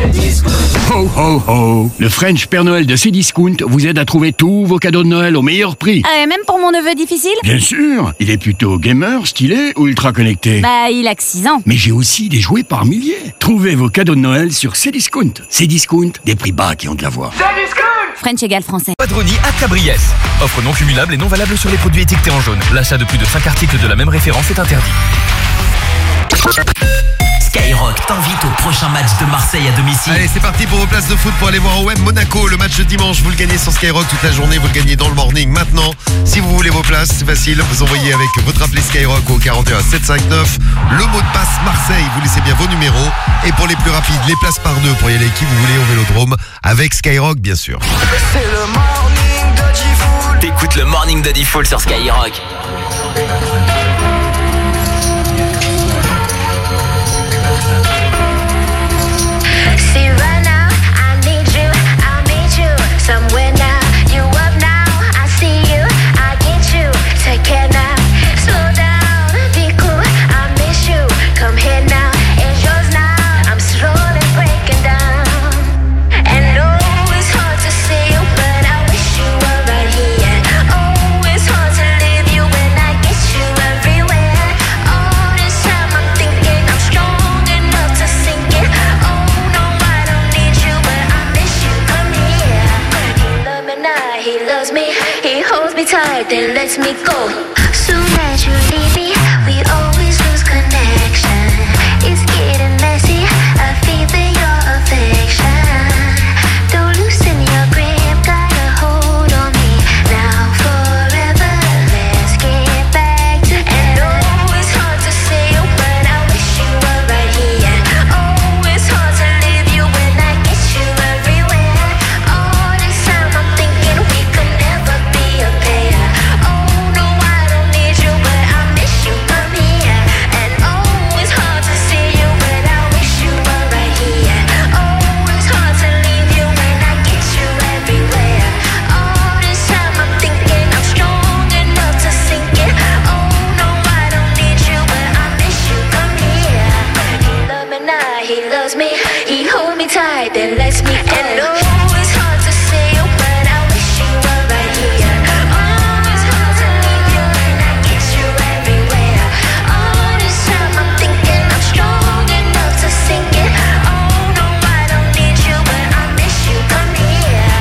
Ho ho ho! Le French Père Noël de Cdiscount vous aide à trouver tous vos cadeaux de Noël au meilleur prix. Et même pour mon neveu difficile? Bien sûr! Il est plutôt gamer, stylé ou ultra connecté? Bah, il a que 6 ans. Mais j'ai aussi des jouets par milliers. Trouvez vos cadeaux de Noël sur Cdiscount. Cdiscount, des prix bas qui ont de la voix. French égale français. Padroni à Cabriès. Offre non cumulable et non valable sur les produits étiquetés en jaune. L'achat de plus de 5 articles de la même référence est interdit. Skyrock t'invite au prochain match de Marseille à domicile. Allez, c'est parti pour vos places de foot pour aller voir OM Monaco. Le match de dimanche, vous le gagnez sur Skyrock toute la journée, vous le gagnez dans le morning. Maintenant, si vous voulez vos places, c'est facile. Vous envoyez avec votre appelé Skyrock au 41 759 le mot de passe Marseille. Vous laissez bien vos numéros. Et pour les plus rapides, les places par deux pour y aller qui vous voulez au Vélodrome avec Skyrock, bien sûr. C'est le morning de Diffoul. T'écoutes le morning de Diffoul sur Skyrock. See right now, I need you somewhere now. You up now, I see you, I get you. Take care now, slow down, be cool. I miss you, come here now, it's yours now. I'm slowly breaking down. And oh, it's hard to see you, but I wish you were right here. Oh, it's hard to leave you when I get you everywhere. All this time I'm thinking I'm strong enough to sink it. Oh no, I don't need you, but I miss you. Come here. He loves me now, he loves me. He holds me tight, then lets me go. Soon as you leave me, we always lose connection. It's getting messy, I feel your affection. Don't loosen your grip, got a hold on me. Now forever, let's get back to. And oh, it's hard to say you, but I wish you were right here. Oh, it's hard to leave you when I get you everywhere. All this time I'm thinking we could never be a pair. Oh no, I don't need you, but I miss you. Come here. And oh, it's hard to see you, but I wish you were right here. Oh, it's hard to leave you when I get you everywhere. All this time I'm thinking I'm strong enough to sink it. Oh no, I don't need you, but I miss you. Come here. He loves me now, he loves me. He holds me tight, then lets me go. And oh, it's hard to say you, but I wish you were right here. Oh, it's hard to leave you when I get you everywhere. All this time I'm thinking I'm strong enough to sink it. Oh no, I don't need you, but I miss you. Come here.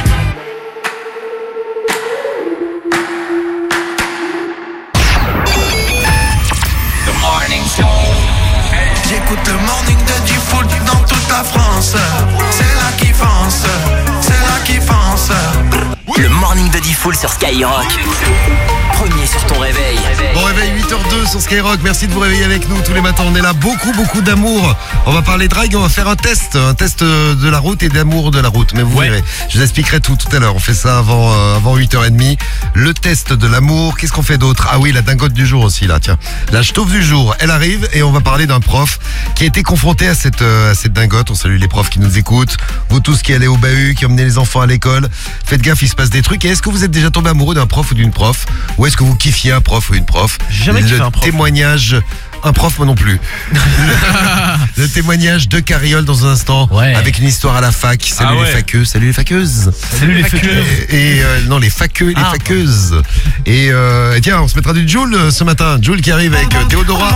J'écoute le morning de Diffoul dans toute la France. C'est là qui fonce, c'est là qui fonce. Le morning de Diffoul sur Skyrock. Premier sur ton réveil. Bon réveil 8h02 sur Skyrock, merci de vous réveiller avec nous tous les matins, on est là, beaucoup d'amour. On va parler drague, on va faire un test de la route et d'amour de la route, mais vous verrez, je vous expliquerai tout à l'heure, on fait ça avant 8h30. Le test de l'amour, qu'est-ce qu'on fait d'autre? Ah oui, la dingote du jour aussi là, tiens. La ch'tauve du jour, elle arrive et on va parler d'un prof qui a été confronté à cette dingote. On salue les profs qui nous écoutent, vous tous qui allez au bahut, qui emmenez les enfants à l'école, faites gaffe, il se passe des trucs. Et est-ce que vous êtes déjà tombé amoureux d'un prof ou d'une prof? Ou est-ce que vous kiffiez un prof ou une prof? Jamais kiffé un prof. Témoignage, un prof moi non plus. le témoignage de Carriole dans un instant, avec une histoire à la fac. Salut les faqueux, salut les faqueuses. Salut les faqueux. Et non, les faqueux, les faqueuses. Et tiens, on se mettra du Joule ce matin. Joule qui arrive avec Théodora.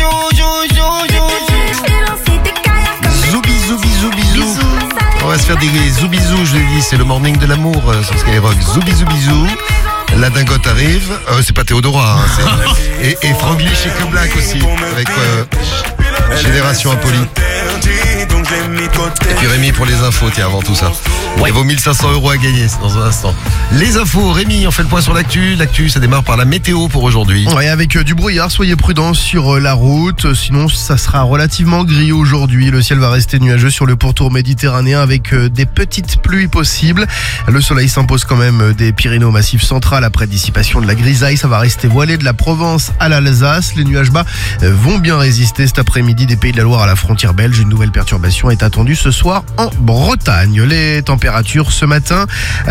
Zoubizou. On va se faire des zoubizous, je l'ai dit, c'est le morning de l'amour sur Skyrock. Zoubizou. La dingote arrive, c'est pas Théodora, hein, et Franglish et Black aussi, avec Génération Impolie. Et puis Rémi pour les infos, tiens, avant tout ça. Il vaut 1500 € à gagner dans un instant. Les infos, Rémi, on fait le point sur l'actu. L'actu, ça démarre par la météo pour aujourd'hui. Ouais, avec du brouillard, soyez prudents sur la route. Sinon, ça sera relativement gris aujourd'hui. Le ciel va rester nuageux sur le pourtour méditerranéen avec des petites pluies possibles. Le soleil s'impose quand même des Pyrénées au Massif central après dissipation de la grisaille. Ça va rester voilé de la Provence à l'Alsace. Les nuages bas vont bien résister cet après-midi des Pays de la Loire à la frontière belge. Une nouvelle perturbation circulation est attendue ce soir en Bretagne. Les températures ce matin,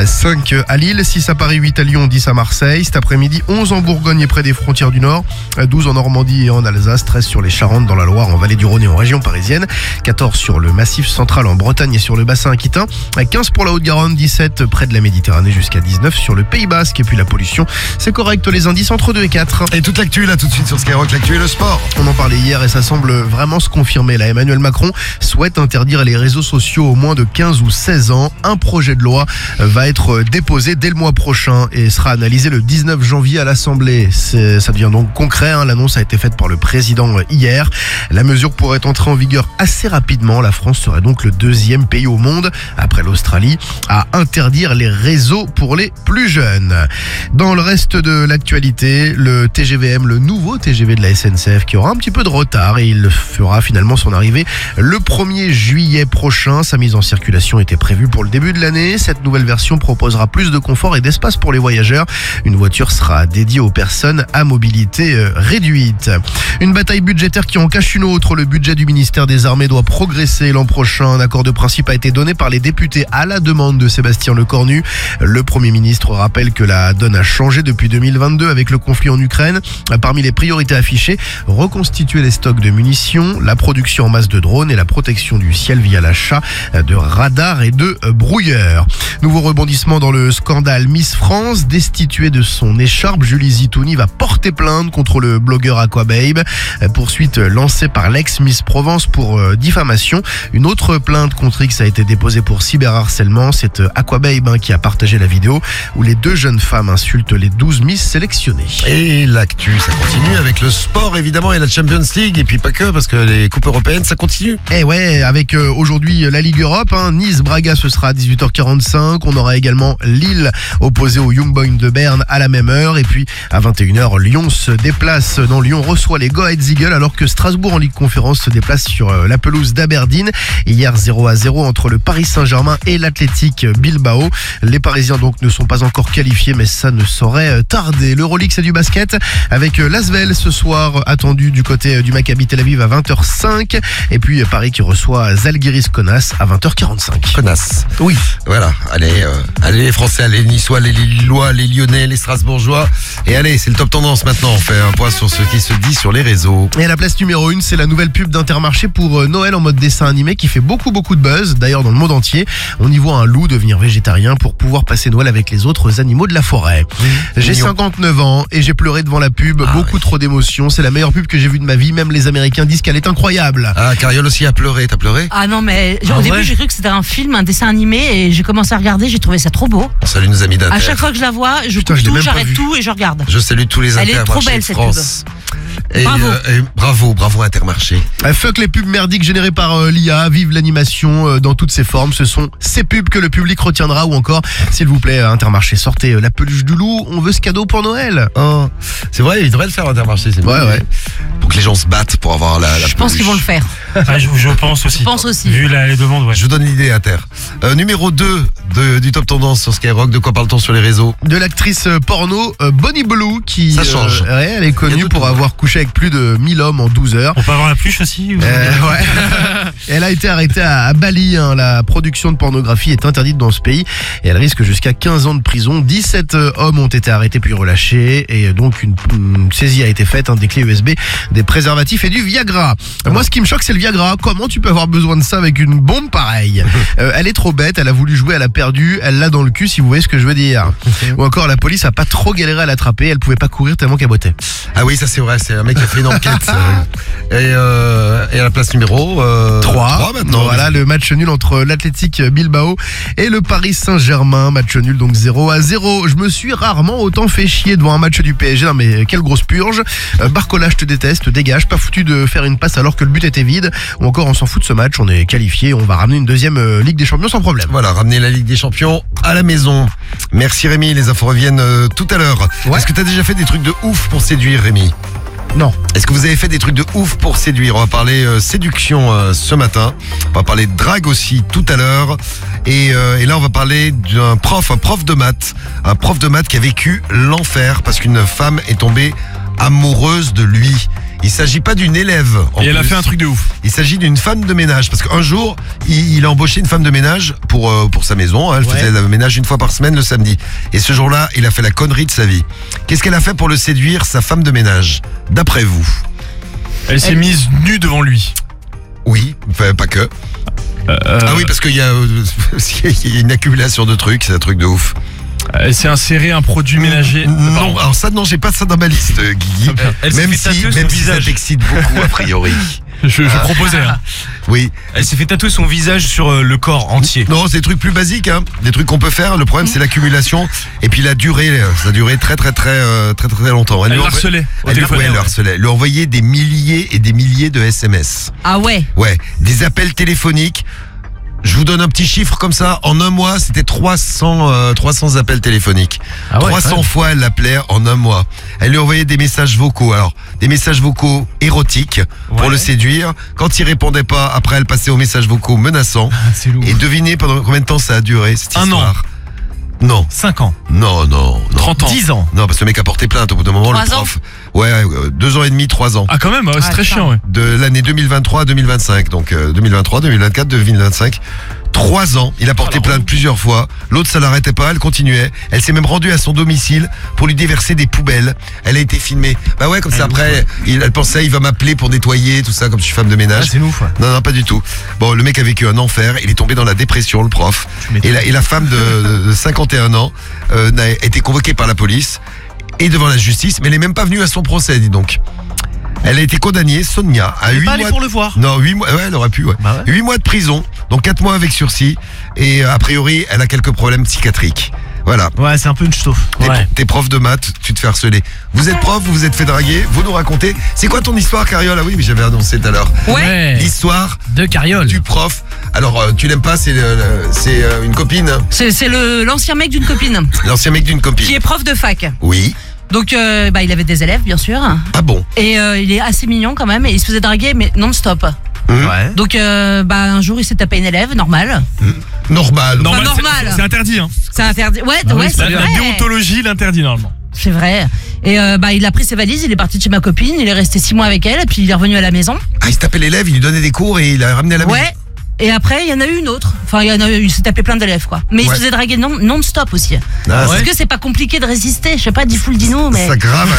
5 à Lille, 6 à Paris, 8 à Lyon, 10 à Marseille. Cet après-midi, 11 en Bourgogne et près des frontières du Nord, 12 en Normandie et en Alsace, 13 sur les Charentes, dans la Loire, en Vallée du Rhône et en région parisienne, 14 sur le Massif central en Bretagne et sur le bassin aquitain, 15 pour la Haute-Garonne, 17 près de la Méditerranée jusqu'à 19 sur le Pays Basque. Et puis la pollution, c'est correct, les indices entre 2 et 4. Et toute l'actu là tout de suite sur Skyrock, l'actu et le sport. On en parlait hier et ça semble vraiment se confirmer. Là, Emmanuel Macron souhaite interdire les réseaux sociaux aux moins de 15 ou 16 ans. Un projet de loi va être déposé dès le mois prochain et sera analysé le 19 janvier à l'Assemblée. Ça devient donc concret, hein. L'annonce a été faite par le président hier. La mesure pourrait entrer en vigueur assez rapidement. La France serait donc le 2e pays au monde, après l'Australie, à interdire les réseaux pour les plus jeunes. Dans le reste de l'actualité, le TGVM, le nouveau TGV de la SNCF qui aura un petit peu de retard et il fera finalement son arrivée le 1er juillet prochain. Sa mise en circulation était prévue pour le début de l'année. Cette nouvelle version proposera plus de confort et d'espace pour les voyageurs. Une voiture sera dédiée aux personnes à mobilité réduite. Une bataille budgétaire qui en cache une autre. Le budget du ministère des Armées doit progresser l'an prochain. Un accord de principe a été donné par les députés à la demande de Sébastien Lecornu. Le Premier ministre rappelle que la donne a changé depuis 2022 avec le conflit en Ukraine. Parmi les priorités affichées, reconstituer les stocks de munitions, la production en masse de drones et la protection du ciel via l'achat de radars et de brouilleurs. Nouveau rebondissement dans le scandale Miss France. Destituée de son écharpe, Julie Zitouni va porter plainte contre le blogueur Aquababe. Poursuite lancée par l'ex-Miss Provence pour diffamation. Une autre plainte contre X a été déposée pour cyberharcèlement. C'est Aquababe qui a partagé la vidéo où les 2 jeunes femmes insultent les 12 Miss sélectionnées. Et l'actu, ça continue avec le sport évidemment et la Champions League et puis pas que parce que les coupes européennes ça continue. Et ouais, avec aujourd'hui la Ligue Europe, Nice-Braga ce sera à 18h45. On aura également Lille opposé au Young Boys de Berne à la même heure. Et puis à 21h, Lyon se déplace. Dans Lyon reçoit les Go Ahead Eagles alors que Strasbourg en Ligue Conférence se déplace sur la pelouse d'Aberdeen. Hier 0-0 entre le Paris Saint-Germain et l'Athletic Bilbao. Les Parisiens donc ne sont pas encore qualifiés mais ça ne saurait tarder. L'Euroleague c'est du basket avec l'Asvel ce soir attendu du côté du Maccabi Tel Aviv à 20h05 et puis Paris qui reçoit Zalgiris Kaunas à 20h45. Kaunas. Oui. Voilà, allez les Français, allez les Niçois, les Lillois, les Lyonnais, les Strasbourgeois. Et allez, c'est le top tendance maintenant. On fait un point sur ce qui se dit sur les réseaux. Et à la place numéro 1, c'est la nouvelle pub d'Intermarché pour Noël en mode dessin animé qui fait beaucoup de buzz. D'ailleurs dans le monde entier, on y voit un loup devenir végétarien pour pouvoir passer Noël avec les autres animaux de la forêt. J'ai 59 ans et j'ai pleuré devant la pub, beaucoup trop d'émotions. C'est la meilleure pub que j'ai vue de ma vie. Même les Américains disent qu'elle est incroyable. Ah, Cariole aussi a pleuré. T'as pleuré? Ah non, mais au début j'ai cru que c'était un film, un dessin animé et j'ai commencé à regarder, j'ai trouvé ça trop beau. On salue nos amis d'Inter. À chaque fois que je la vois, je coupe tout, j'arrête tout et je regarde. Je salue tous les Elle est trop belle cette pub. Et bravo Intermarché. Fuck les pubs merdiques générées par l'IA, vive l'animation dans toutes ses formes. Ce sont ces pubs que le public retiendra. Ou encore, s'il vous plaît, Intermarché, sortez la peluche du loup, on veut ce cadeau pour Noël. Oh, c'est vrai, ils devraient le faire Intermarché. C'est ouais. Pour que les gens se battent pour avoir la Je pense qu'ils vont le faire. Je pense aussi. Je pense aussi. Vu les demandes, ouais. Je vous donne l'idée Inter. Numéro 2 du Top Tendance sur Skyrock. De quoi parle-t-on sur les réseaux? De l'actrice porno Bonnie Blue qui ça change. Elle est connue pour avoir couché avec plus de 1000 hommes en 12 heures. On peut avoir la pluche aussi ouais. Elle a été arrêtée à Bali. La production de pornographie est interdite dans ce pays et elle risque jusqu'à 15 ans de prison. 17 hommes ont été arrêtés puis relâchés et donc une saisie a été faite, des clés USB, des préservatifs et du Viagra. Moi ce qui me choque c'est le Viagra. Comment tu peux avoir besoin de ça avec une bombe pareille? Elle est trop bête, elle a voulu jouer, elle a perdu, elle l'a dans le cul si vous voyez ce que je veux dire. Ou encore la police a pas trop galéré à l'attraper, elle pouvait pas courir tellement qu'elle boitait. Ah oui ça c'est vrai, c'est un mec qui a fait une enquête. Et à la place numéro 3 maintenant. Voilà le match nul entre l'Athletic Bilbao et le Paris Saint-Germain. Match nul donc 0-0. Je me suis rarement autant fait chier devant un match du PSG. Non mais quelle grosse purge. Barcola je te déteste, dégage, pas foutu de faire une passe alors que le but était vide. Ou encore on s'en fout de ce match, on est qualifié, on va ramener une deuxième Ligue des Champions sans problème. Voilà, ramener la Ligue des Champions à la maison. Merci Rémi, les infos reviennent tout à l'heure. Ouais. Est-ce que t'as déjà fait des trucs de ouf pour séduire Rémi? Non. Est-ce que vous avez fait des trucs de ouf pour séduire? On va parler séduction ce matin. On va parler de drague aussi tout à l'heure. Et là, on va parler d'un prof de maths. Un prof de maths qui a vécu l'enfer parce qu'une femme est tombée amoureuse de lui. Il s'agit pas d'une élève. Et elle a fait un truc de ouf. Il s'agit d'une femme de ménage. Parce qu'un jour, il a embauché une femme de ménage pour sa maison. Elle faisait le ménage une fois par semaine le samedi. Et ce jour-là, il a fait la connerie de sa vie. Qu'est-ce qu'elle a fait pour le séduire, sa femme de ménage, d'après vous? Elle s'est mise nue devant lui. Oui, enfin, pas que. Ah oui, parce qu'il y a une accumulation de trucs, c'est un truc de ouf. Elle s'est inséré un produit ménager. Non, alors ça, non, j'ai pas ça dans ma liste, Guigui. Elle s'est Même fait tatouer si son visage. ça t'excite beaucoup, a priori. Je proposais. Hein. Oui. Elle s'est fait tatouer son visage sur le corps entier. Non, c'est des trucs plus basiques, hein. Des trucs qu'on peut faire. Le problème, c'est l'accumulation. Et puis la durée, ça a duré très longtemps. Elle le harcelait. Elle le harcelait. Elle lui envoyait des milliers et des milliers de SMS. Ah ouais. Ouais, des appels téléphoniques. Je vous donne un petit chiffre comme ça. En un mois, c'était 300 appels téléphoniques. Ah ouais, 300 fois, elle l'appelait en un mois. Elle lui envoyait des messages vocaux. Alors, des messages vocaux érotiques pour le séduire. Quand il répondait pas, après, elle passait aux messages vocaux menaçants. C'est lourd. Et devinez pendant combien de temps ça a duré, cette Un histoire? an. Non. 5 ans. Non. 30 ans. 10 ans. Non, parce que le mec a porté plainte au bout d'un moment. 3 le prof. Ouais, 2 ans et demi, 3 ans. Ah quand même, c'est très chiant. Ouais. De l'année 2023 à 2025. Donc 2023, 2024, 2025. 3 ans. Il a porté plainte plusieurs fois. L'autre, ça l'arrêtait pas. Elle continuait. Elle s'est même rendue à son domicile pour lui déverser des poubelles. Elle a été filmée. Bah ouais, comme ça après, elle pensait, il va m'appeler pour nettoyer, tout ça, comme je suis femme de ménage. Ah, c'est ouf, ouais. Non, pas du tout. Bon, le mec a vécu un enfer. Il est tombé dans la dépression, le prof. Et la femme de 51 ans a été convoquée par la police et devant la justice, mais elle est même pas venue à son procès, dis donc. Elle a été condamnée, Sonia, à 8 mois. pour le voir. Non, 8 mois. Ouais, elle aurait pu, ouais. 8 mois de prison, donc 4 mois avec sursis. Et a priori, elle a quelques problèmes psychiatriques. Voilà. Ouais, c'est un peu une chauffe. T'es prof de maths, tu te fais harceler. Vous êtes prof, vous vous êtes fait draguer, vous nous racontez. C'est quoi ton histoire, Cariole? Ah oui, mais j'avais annoncé tout à l'heure. Ouais. L'histoire De Cariole. du prof. Alors, tu l'aimes pas, c'est une copine. C'est l'ancien mec d'une copine L'ancien mec d'une copine. qui est prof de fac. Oui. Donc il avait des élèves, bien sûr. Ah bon? Et il est assez mignon quand même. Et il se faisait draguer, mais non-stop. Ouais. Donc un jour, il s'est tapé une élève, normal. Normal. Enfin, normal. C'est interdit. Hein. C'est interdit. Ouais, c'est La vrai. déontologie l'interdit normalement. C'est vrai. Et il a pris ses valises, il est parti de chez ma copine, il est resté 6 mois avec elle, et puis il est revenu à la maison. Ah, il se tapait l'élève, il lui donnait des cours et il l'a ramené à la maison. Ouais. Et après, il y en a eu une autre. Enfin, il s'est tapé plein d'élèves, quoi. Mais il se faisait draguer non-stop aussi. Parce que c'est pas compliqué de résister. Je sais pas, Dino, mais. C'est grave.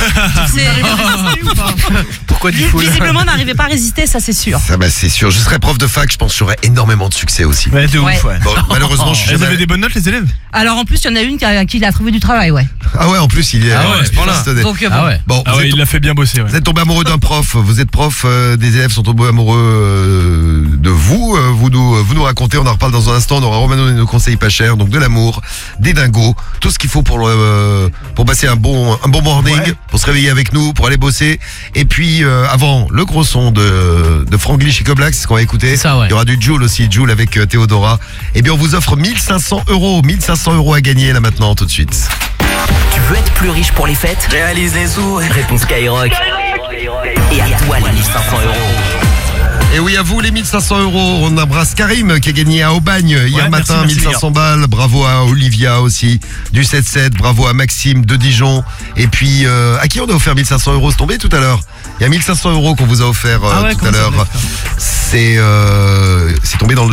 Pourquoi Visiblement, n'arrivait pas à résister, ça c'est sûr. Ça, bah, c'est sûr. Je serais prof de fac, je pense que j'aurais énormément de succès aussi. Ouais, de Ouais. ouf, ouais. Bon, malheureusement, je suis Elles jamais... avaient des bonnes notes, les élèves? Alors en plus, il y en a une à qui il a trouvé du travail, ouais. Ah ouais, en plus, il est... Ah ouais, il est bastonné. Donc, bon. Bon, Ah vous, ouais, êtes, il l'a fait bien bosser. Ouais. vous êtes tombé amoureux d'un prof. Vous êtes prof, des élèves sont tombés amoureux de vous. Vous nous racontez, on en reparle dans un instant. On aura Romano donné nos conseils pas chers. Donc de l'amour, des dingos, tout ce qu'il faut pour passer un bon morning, pour se réveiller avec nous, pour aller bosser. Et puis, avant, le gros son de Franglish et Coblax, ce qu'on va écouter. Ça, ouais. Il y aura du Joule aussi, Joule avec Théodora. Et bien, on vous offre 1500 €. 1500 € à gagner là maintenant, tout de suite. Tu veux être plus riche pour les fêtes? Réalise les sous. Réponse Skyrock. Et à toi les 1500 €. Et oui, à vous les 1500 €. On embrasse Karim qui a gagné à Aubagne hier matin, merci, 1500 balles. Bravo à Olivia aussi, du 7-7. Bravo à Maxime de Dijon. Et puis, à qui on a offert 1500 €? C'est tombé tout à l'heure. Il y a 1500 € qu'on vous a offert tout à l'heure. C'est tombé dans le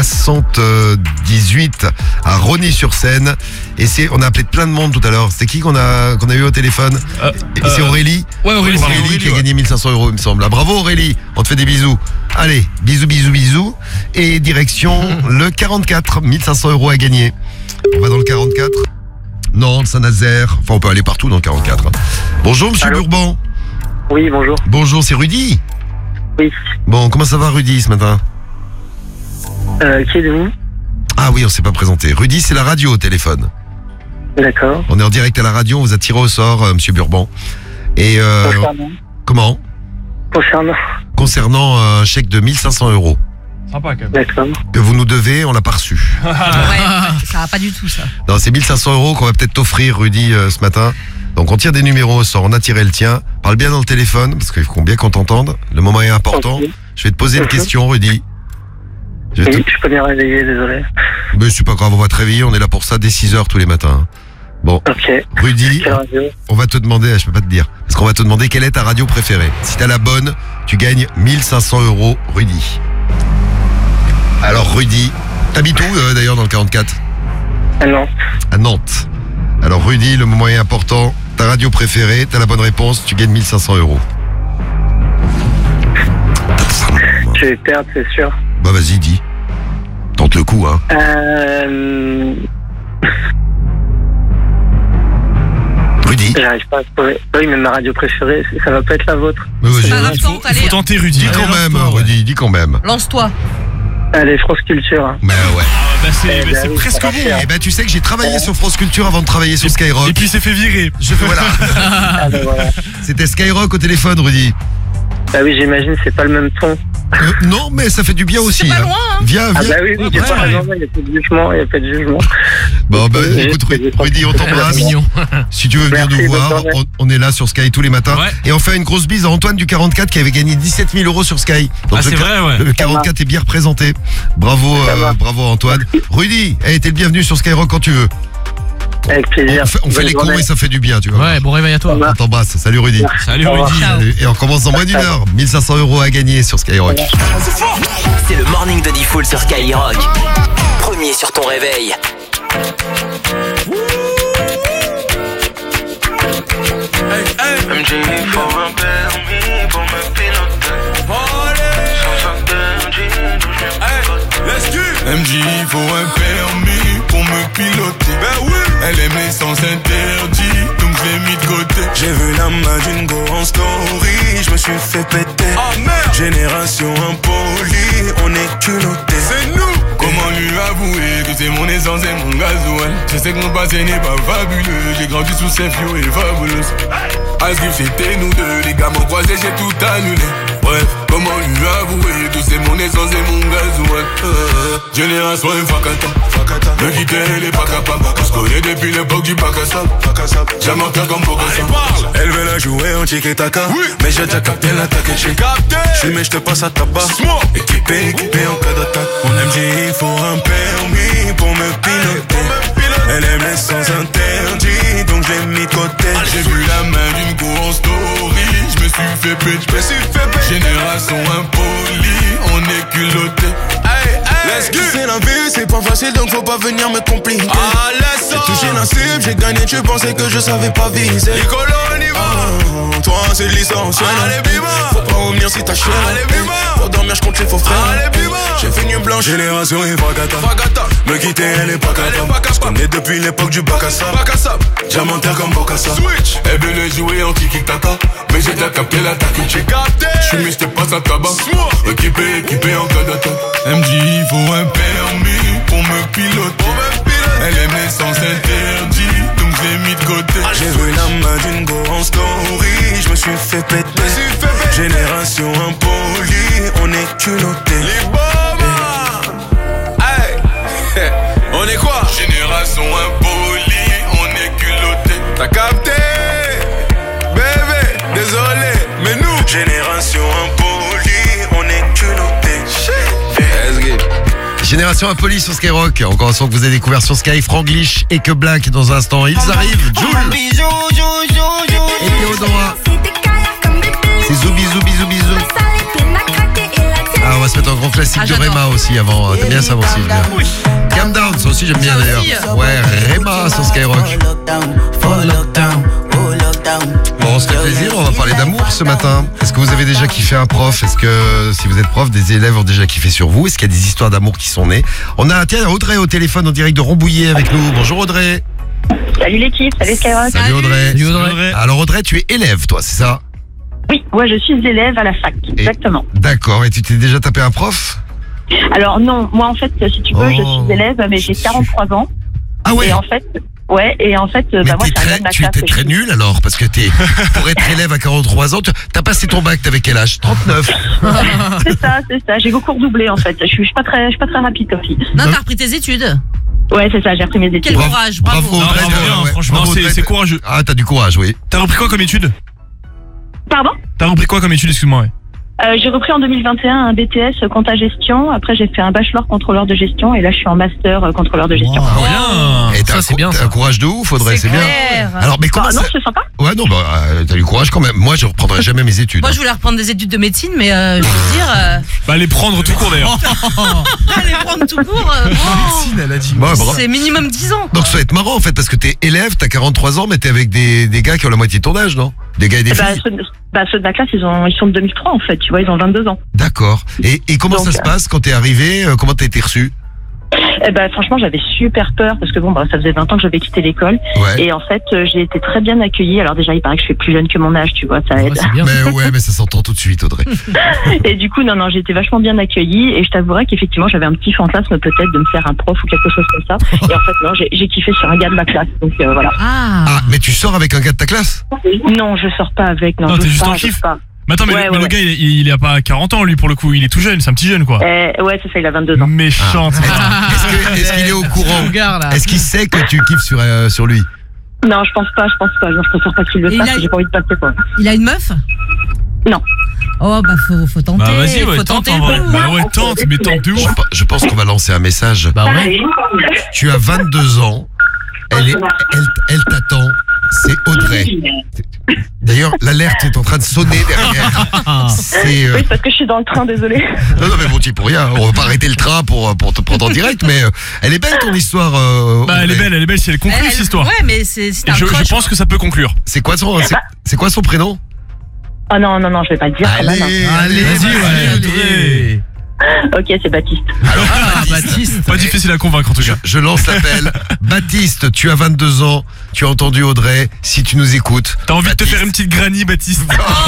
78 à Rosny-sur-Seine. Et on a appelé plein de monde tout à l'heure. C'était qui qu'on a eu au téléphone? Et c'est Aurélie. Ouais, Aurélie, Qui a gagné 1500 €, il me semble. Ah, bravo Aurélie, on te fait des bisous. Allez, bisous. Et direction le 44, 1500 € à gagner. On va dans le 44. Nantes, Saint-Nazaire. Enfin, on peut aller partout dans le 44. Bonjour, monsieur Burban. Oui, bonjour. Bonjour, c'est Rudy. Oui. Bon, comment ça va Rudy ce matin? Qui êtes-vous? Ah oui, on s'est pas présenté. Rudy, c'est la radio au téléphone. D'accord. On est en direct à la radio, on vous a tiré au sort, monsieur Burban. Et Concernant comment? Concernant un chèque de 1500 €. Sympa quand même. D'accord. Que vous nous devez, on l'a pas reçu. Ouais, ça va pas du tout, ça. Non, c'est 1500 € qu'on va peut-être t'offrir, Rudy, ce matin. Donc on tire des numéros au sort, on a tiré le tien. Parle bien dans le téléphone, parce qu'il faut bien qu'on t'entende. Le moment est important. Okay. Je vais te poser une question, Rudy. Je peux bien réveiller, désolé. Mais c'est pas grave, on va te réveiller, on est là pour ça dès 6h tous les matins. Bon, Ok. Rudy, Quelle radio? on va te demander, je peux pas te dire, parce qu'on va te demander quelle est ta radio préférée. Si t'as la bonne, tu gagnes 1500 €, Rudy. Alors Rudy, t'habites où d'ailleurs dans le 44? À Nantes. À Nantes. Alors Rudy, le moment est important. Ta radio préférée, t'as la bonne réponse, tu gagnes 1500 €. Je vais perdre, c'est sûr. Bah vas-y, dis. Tente le coup, hein. Rudy. J'arrive pas à trouver. Oui, mais ma radio préférée, ça va pas être la vôtre. Mais vas-y. Il faut tenter Rudy. Dis quand même, Rudy, dis quand même. Lance-toi. Allez, France Culture. Hein. Mais ouais. C'est oui, presque ça va bon. faire. Eh ben tu sais que j'ai travaillé sur France Culture avant de travailler sur Skyrock. Et puis il s'est fait virer. Voilà. Ah ben voilà. C'était Skyrock au téléphone, Rudy. Bah oui, j'imagine, c'est pas le même ton. Non, mais ça fait du bien aussi. C'est pas loin, hein. Viens. Ah bah oui, j'ai pas ouais. non, il y a pas de jugement, il y a pas de jugement. Bon, bah écoute, Rudy, on t'embrasse. Si tu veux venir Merci, nous bonne voir, journée. on est là sur Sky tous les matins. Ouais. Et on fait une grosse bise à Antoine du 44 qui avait gagné 17 000 € sur Sky. Donc Ah, c'est vrai, ouais. Le 44 est bien représenté. Bravo, Ça va. bravo Antoine. Rudy, t'es le bienvenu sur Skyrock quand tu veux. Avec plaisir. On fait Bonne les cons journée. et ça fait du bien, tu vois. Ouais, bon réveil à toi. On t'embrasse. Salut Rudy. Salut Au revoir. Rudy. Ciao. Et on commence dans moins d'une heure. 1500 € à gagner sur Skyrock. C'est le morning de Diffoul sur Skyrock. Premier sur ton réveil. MJ faut un permis pour me piloter. Sans interdit, d'où je viens. MJ faut un permis pour me piloter. Ben oui. Elle aimait sans interdit, donc je l'ai mis de côté. J'ai vu la main d'une go en story, je me suis fait péter. Oh merde. Génération impolie, on est culotté. C'est nous. Comment lui avouer que c'est mon essence et mon gasoil? Je sais que mon passé n'est pas fabuleux. J'ai grandi sous ces fio et fabuleuse. À ce que c'était nous deux, les gars m'ont croisé, j'ai tout annulé. Bref, comment lui avouer que c'est mon essence et mon gasoil? Génération Fakata, me quitter, elle est pas capable. On se connaît depuis l'époque du bac à sable. J'aime en faire comme Bokassa. Elle veut la jouer en tiki-taka. Mais j'ai déjà capté l'attaque et j'ai capté. J'suis mais j'te passe à tabac. Équipé en cas d'attaque. Mon MJ, il faut un permis pour me piloter. Elle aime les sens interdits, donc je l'ai mis de côté. J'ai vu la main d'une go en story, je me suis fait péter. Génération impolie, on est culotté. C'est la vie, c'est pas facile, donc faut pas venir me compliquer. J'ai touché la cible, j'ai gagné, tu pensais que je savais pas viser. Toi c'est licencié. Faut pas revenir si t'as chier. Pour dormir, je compte les faux frères. J'ai fait une blanche, génération et Fakata. Me quitter, elle est pas capable. Je connais depuis l'époque du bac à sable. Diamantaire comme Bokassa. Elle veut le jouer en tiki-taka. Mais j'ai déjà capté l'attaque. J'suis mis, j'te passe à tabac. Équipé en cas d'attaque. MJ, il faut un permis pour me piloter. Elle aime les sens interdits, donc je l'ai mis de côté. J'ai vu la main d'une go en story, je me suis fait péter. Génération impolie, on est culotté. Les hey. On est quoi? Génération impolie, on est culotté. T'as capté? Bébé, désolé, mais nous génération impolie, on est culotté. Génération Impolie sur Skyrock. Encore un son que vous avez découvert sur Sky. Franglish et que Black dans un instant. Ils arrivent. Joule et Théodora. C'est Zoubi. Ah, on va se mettre un grand classique de Rema aussi avant. T'aimes bien ça aussi? Calm Down, ça aussi j'aime bien d'ailleurs. Ouais, Rema sur Skyrock. Bon, on se fait plaisir, on va parler d'amour ce matin. Est-ce que vous avez déjà kiffé un prof? Est-ce que, si vous êtes prof, des élèves ont déjà kiffé sur vous? Est-ce qu'il y a des histoires d'amour qui sont nées? On a, tiens, Audrey au téléphone en direct de Rambouillet avec nous. Bonjour Audrey. Salut l'équipe, salut Skyrock. Salut Audrey. Alors Audrey, tu es élève toi, c'est ça? Oui, moi je suis élève à la fac, exactement. D'accord, et tu t'es déjà tapé un prof? Alors non, moi en fait, si tu veux, je suis élève, mais j'ai 43 ans. Ah ouais? Et en fait, moi tu étais très nul alors, parce que pour être élève à 43 ans, t'as passé ton bac, t'avais quel âge? 39. C'est ça, j'ai beaucoup redoublé en fait. Je suis pas très rapide comme fille. Non, t'as repris tes études. Ouais, c'est ça, j'ai repris mes études. Quel courage, bravo. Audrey, Non, franchement, c'est courageux. Ah, t'as du courage, oui. T'as repris quoi comme étude? Pardon? T'as repris quoi comme étude, excuse-moi, ouais. J'ai repris en 2021 un BTS compta gestion. Après, j'ai fait un bachelor contrôleur de gestion. Et là, je suis en master contrôleur de gestion. Wow. Et t'as un courage de ouf, Audrey, c'est bien. Alors, mais comment non, c'est sympa. Ouais, non, t'as du courage quand même. Moi, je reprendrai jamais mes études. Moi, je voulais reprendre des études de médecine, mais je veux dire. Bah, les prendre tout court d'ailleurs. Les prendre tout court. Médecine, elle a dit. C'est minimum 10 ans. Donc, ça va être marrant en fait, parce que t'es élève, t'as 43 ans, mais t'es avec des gars qui ont la moitié de ton âge, non? Des gars et des filles. Ceux de la classe, ils sont de 2003 en fait, tu vois, ils ont 22 ans. D'accord. Et comment ça se passe quand t'es arrivé? Comment t'as été reçu? Franchement, j'avais super peur parce que ça faisait 20 ans que j'avais quitté l'école. Ouais. Et en fait, j'ai été très bien accueillie. Alors déjà, il paraît que je suis plus jeune que mon âge, tu vois, ça aide. Mais ça s'entend tout de suite, Audrey. Et du coup, non, j'ai été vachement bien accueillie. Et je t'avouerais qu'effectivement, j'avais un petit fantasme peut-être de me faire un prof ou quelque chose comme ça. Et en fait, non, j'ai kiffé sur un gars de ma classe. Donc voilà. Ah, mais tu sors avec un gars de ta classe? Non, je sors pas avec. Non, t'es juste en kiff. Mais attends, mais le gars, il a pas 40 ans, lui, pour le coup. Il est tout jeune, c'est un petit jeune, quoi. Ouais, c'est ça, il a 22 ans. Méchante. Est-ce qu'il est au courant? Est-ce qu'il sait que tu kiffes sur lui? Non, je pense pas. Non, je préfère pas qu'il le fasse, j'ai pas envie de passer, quoi. Il a une meuf? Non. Oh, faut tenter. Bah, vas-y, ouais, tente, en vrai. Bah, ouais, tente, mais tente de ouf. Je pense qu'on va lancer un message. Bah, ouais. Tu as 22 ans. Elle t'attend. C'est Audrey. D'ailleurs, l'alerte est en train de sonner derrière. Oui, parce que je suis dans le train, désolé. Non, mais bon, tu es pour rien. On va pas arrêter le train pour te prendre en direct, mais elle est belle ton histoire. Elle est belle si elle conclut cette histoire. Ouais, mais c'est un je pense que ça peut conclure. C'est quoi son prénom? Oh non, je vais pas le dire. Allez, vas-y, Ok, c'est Baptiste. Alors, Baptiste. Pas difficile à convaincre en tout cas. Je lance l'appel. Baptiste, tu as 22 ans. Tu as entendu Audrey. Si tu nous écoutes. T'as envie de te faire une petite granny, Baptiste?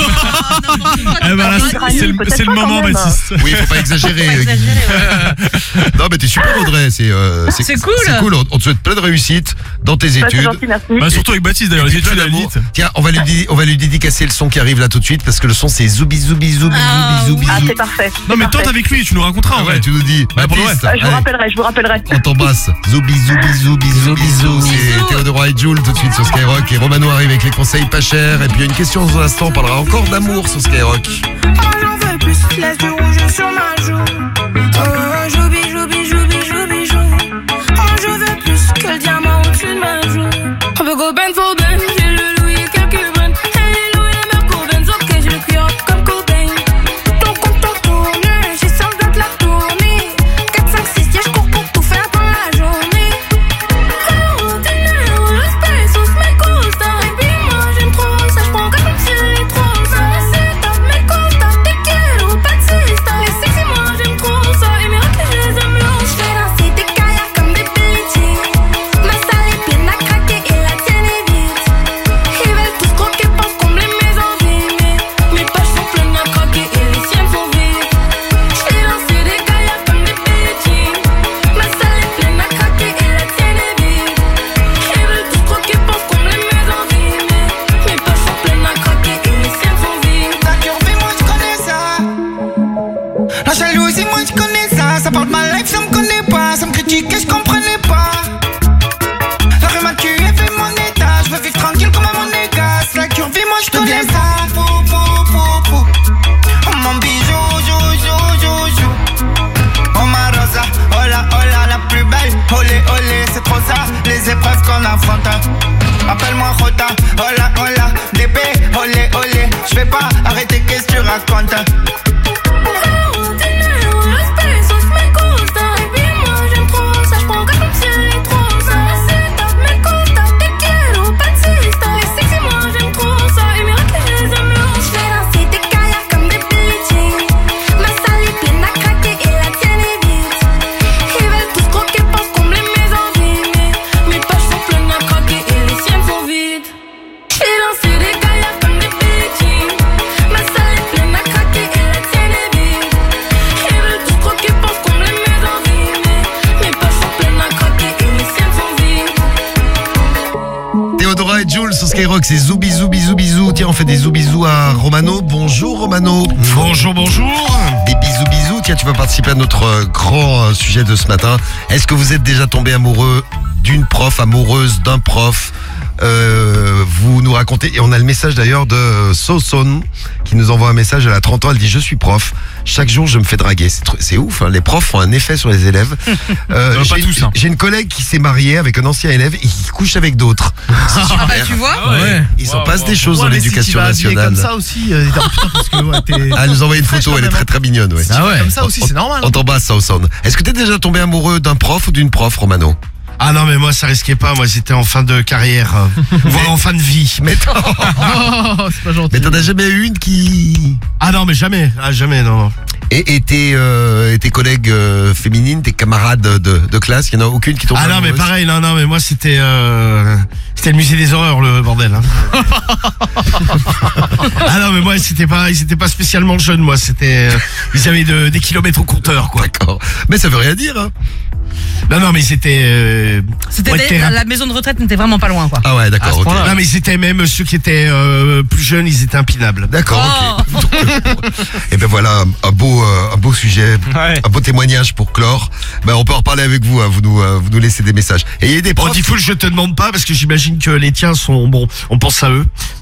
C'est le moment, Baptiste. Oui, faut pas exagérer. Non, mais t'es super, Audrey. C'est cool. C'est cool. On te souhaite plein de réussite dans tes études. Gentil, merci. Bah, surtout avec Baptiste d'ailleurs, les études à limite. Tiens, on va lui dédicacer le son qui arrive là tout de suite parce que le son c'est zoubi zoubi zoubi zoubi. Ah, c'est parfait. Non, mais tente avec lui, tu nous raconteras en vrai. Tu nous dis. Baptiste, je vous rappellerai. on t'embrasse. Zoubi zoubi zoubi zoubi zoubi. C'est Théodore et Jules tout de suite sur Skyrock. Et Romano arrive avec les conseils pas chers. Et puis il y a une question dans un instant. On parlera encore d'amour sur Skyrock. J'en veux plus, laisse du rouge sur ma joue. Oh, joubi, joubi, joubi, joubi, joubi. Oh, je veux plus que le diamant au-dessus de ma joue. On veut go ben for ben, j'ai le louis et quelques bennes. Hey, les louis et Merco Benz, ok, j'ai le cuir comme Cobain. Ton compte tourne, j'ai sans date la tournée. 4, 5, 6, yeah, j'cours pour tout faire dans la journée. Oh, dinero, los pesos me gustan. Baby, moi j'aime trop ça, j'prends comme si les trop ça. C'est top, me gusta, te quiero, Batista. Les sexy, moi j'aime trop ça. Et mes rocks, je les aime long. J'fais danser des kayaks comme des Billie Jean. Ma salle est pleine à craquer et la tienne est vide. Ils veulent tous croquer parce qu'on me les met en vie. Mais mes poches sont pleines à craquer et les siennes sont vides. J'fais danser des kayaks comme des Billie Jean. Ma salle est pleine à craquer et la tienne est vide. Ils veulent tous croquer parce qu'on me les met en vie. Mais mes poches sont pleines à craquer et les siennes sont vides. La curvée, moi je connais ça. La jalousie, moi je connais ça. Ça parle de ma life, ça me connaît pas. Ça me critique et je comprenais pas. La rue m'a tué, fait mon état. Je veux vivre tranquille comme un monégasque. La curvée, moi je connais ça. Oh mon bijou, jou. Oh ma rosa, hola, hola, la plus belle. Olé, olé, c'est trop ça. Les épreuves qu'on affronte. Appelle-moi Jota, hola, hola. DB, olé, olé. Je vais pas arrêter, qu'est-ce que tu racontes? Oh, dinero, los pesos me gustan. Baby, moi j'aime trop ça, j'prends comme si les trop ça. C'est top, me gusta, te quiero, Batista. Les sexy, moi j'aime trop ça. Et mes rocks, je les aime long. J'fais danser des kayaks comme des Billie Jean. Ma salle est pleine à craquer et la tienne est vide. Ils veulent tous croquer parce qu'on me les met en vie. Mais mes poches sont pleines à craquer et les siennes sont vides. J'fais danser des kayaks comme des Billie Jean. Ma salle est pleine à craquer et la tienne est vide. Ils veulent tous croquer parce qu'on me les met en vie. Mais mes poches sont pleines à craquer et les siennes sont vides. Théodora et Jules sur Skyrock, c'est zoubi zoubi zoubi zou. Tiens, on fait des zoubisous à Romano. Bonjour Romano. Bonjour. Des bisous bisous. tiens, tu vas participer à notre grand sujet de ce matin. Est-ce que vous êtes déjà tombé amoureux d'une prof, amoureuse d'un prof? Vous nous racontez, et on a le message d'ailleurs de Soson qui nous envoie un message. Elle a 30 ans, elle dit: je suis prof, chaque jour je me fais draguer. C'est ouf, hein, les profs font un effet sur les élèves. J'ai une collègue qui s'est mariée avec un ancien élève et qui couche avec d'autres. C'est super. Ah bah tu vois, Il s'en passe des choses dans l'éducation nationale. Comme ça aussi, parce que elle nous envoie une photo, elle est très très mignonne. Ouais. Comme ça aussi, c'est normal. On t'embrasse, Soson. Est-ce que t'es déjà tombé amoureux d'un prof ou d'une prof, Romano? Ah non, mais moi ça risquait pas, moi j'étais en fin de carrière, voire en fin de vie. Mais c'est pas gentil. Mais t'en as jamais eu une qui... Ah non, mais jamais, non. Et tes collègues féminines, tes camarades de classe, il y en a aucune qui tombe amoureuse? Ah non, mais pareil, non, mais moi c'était le musée des horreurs, le bordel. Hein. Ah non, mais moi c'était pareil, c'était pas spécialement jeune, moi c'était... ils avaient des kilomètres au compteur, quoi. D'accord. Mais ça veut rien dire, hein. Non, mais c'était... la maison de retraite n'était vraiment pas loin, quoi. Ah ouais, d'accord, ok. Non, mais c'était même ceux qui étaient plus jeunes, ils étaient impinables. D'accord, ok. Et ben voilà, un beau sujet, un beau témoignage pour clore. Ben on peut en reparler avec vous, hein, vous nous laissez des messages. Et il y a des profs... Difool, je te demande pas, parce que j'imagine que les tiens sont... Bon, on pense à eux.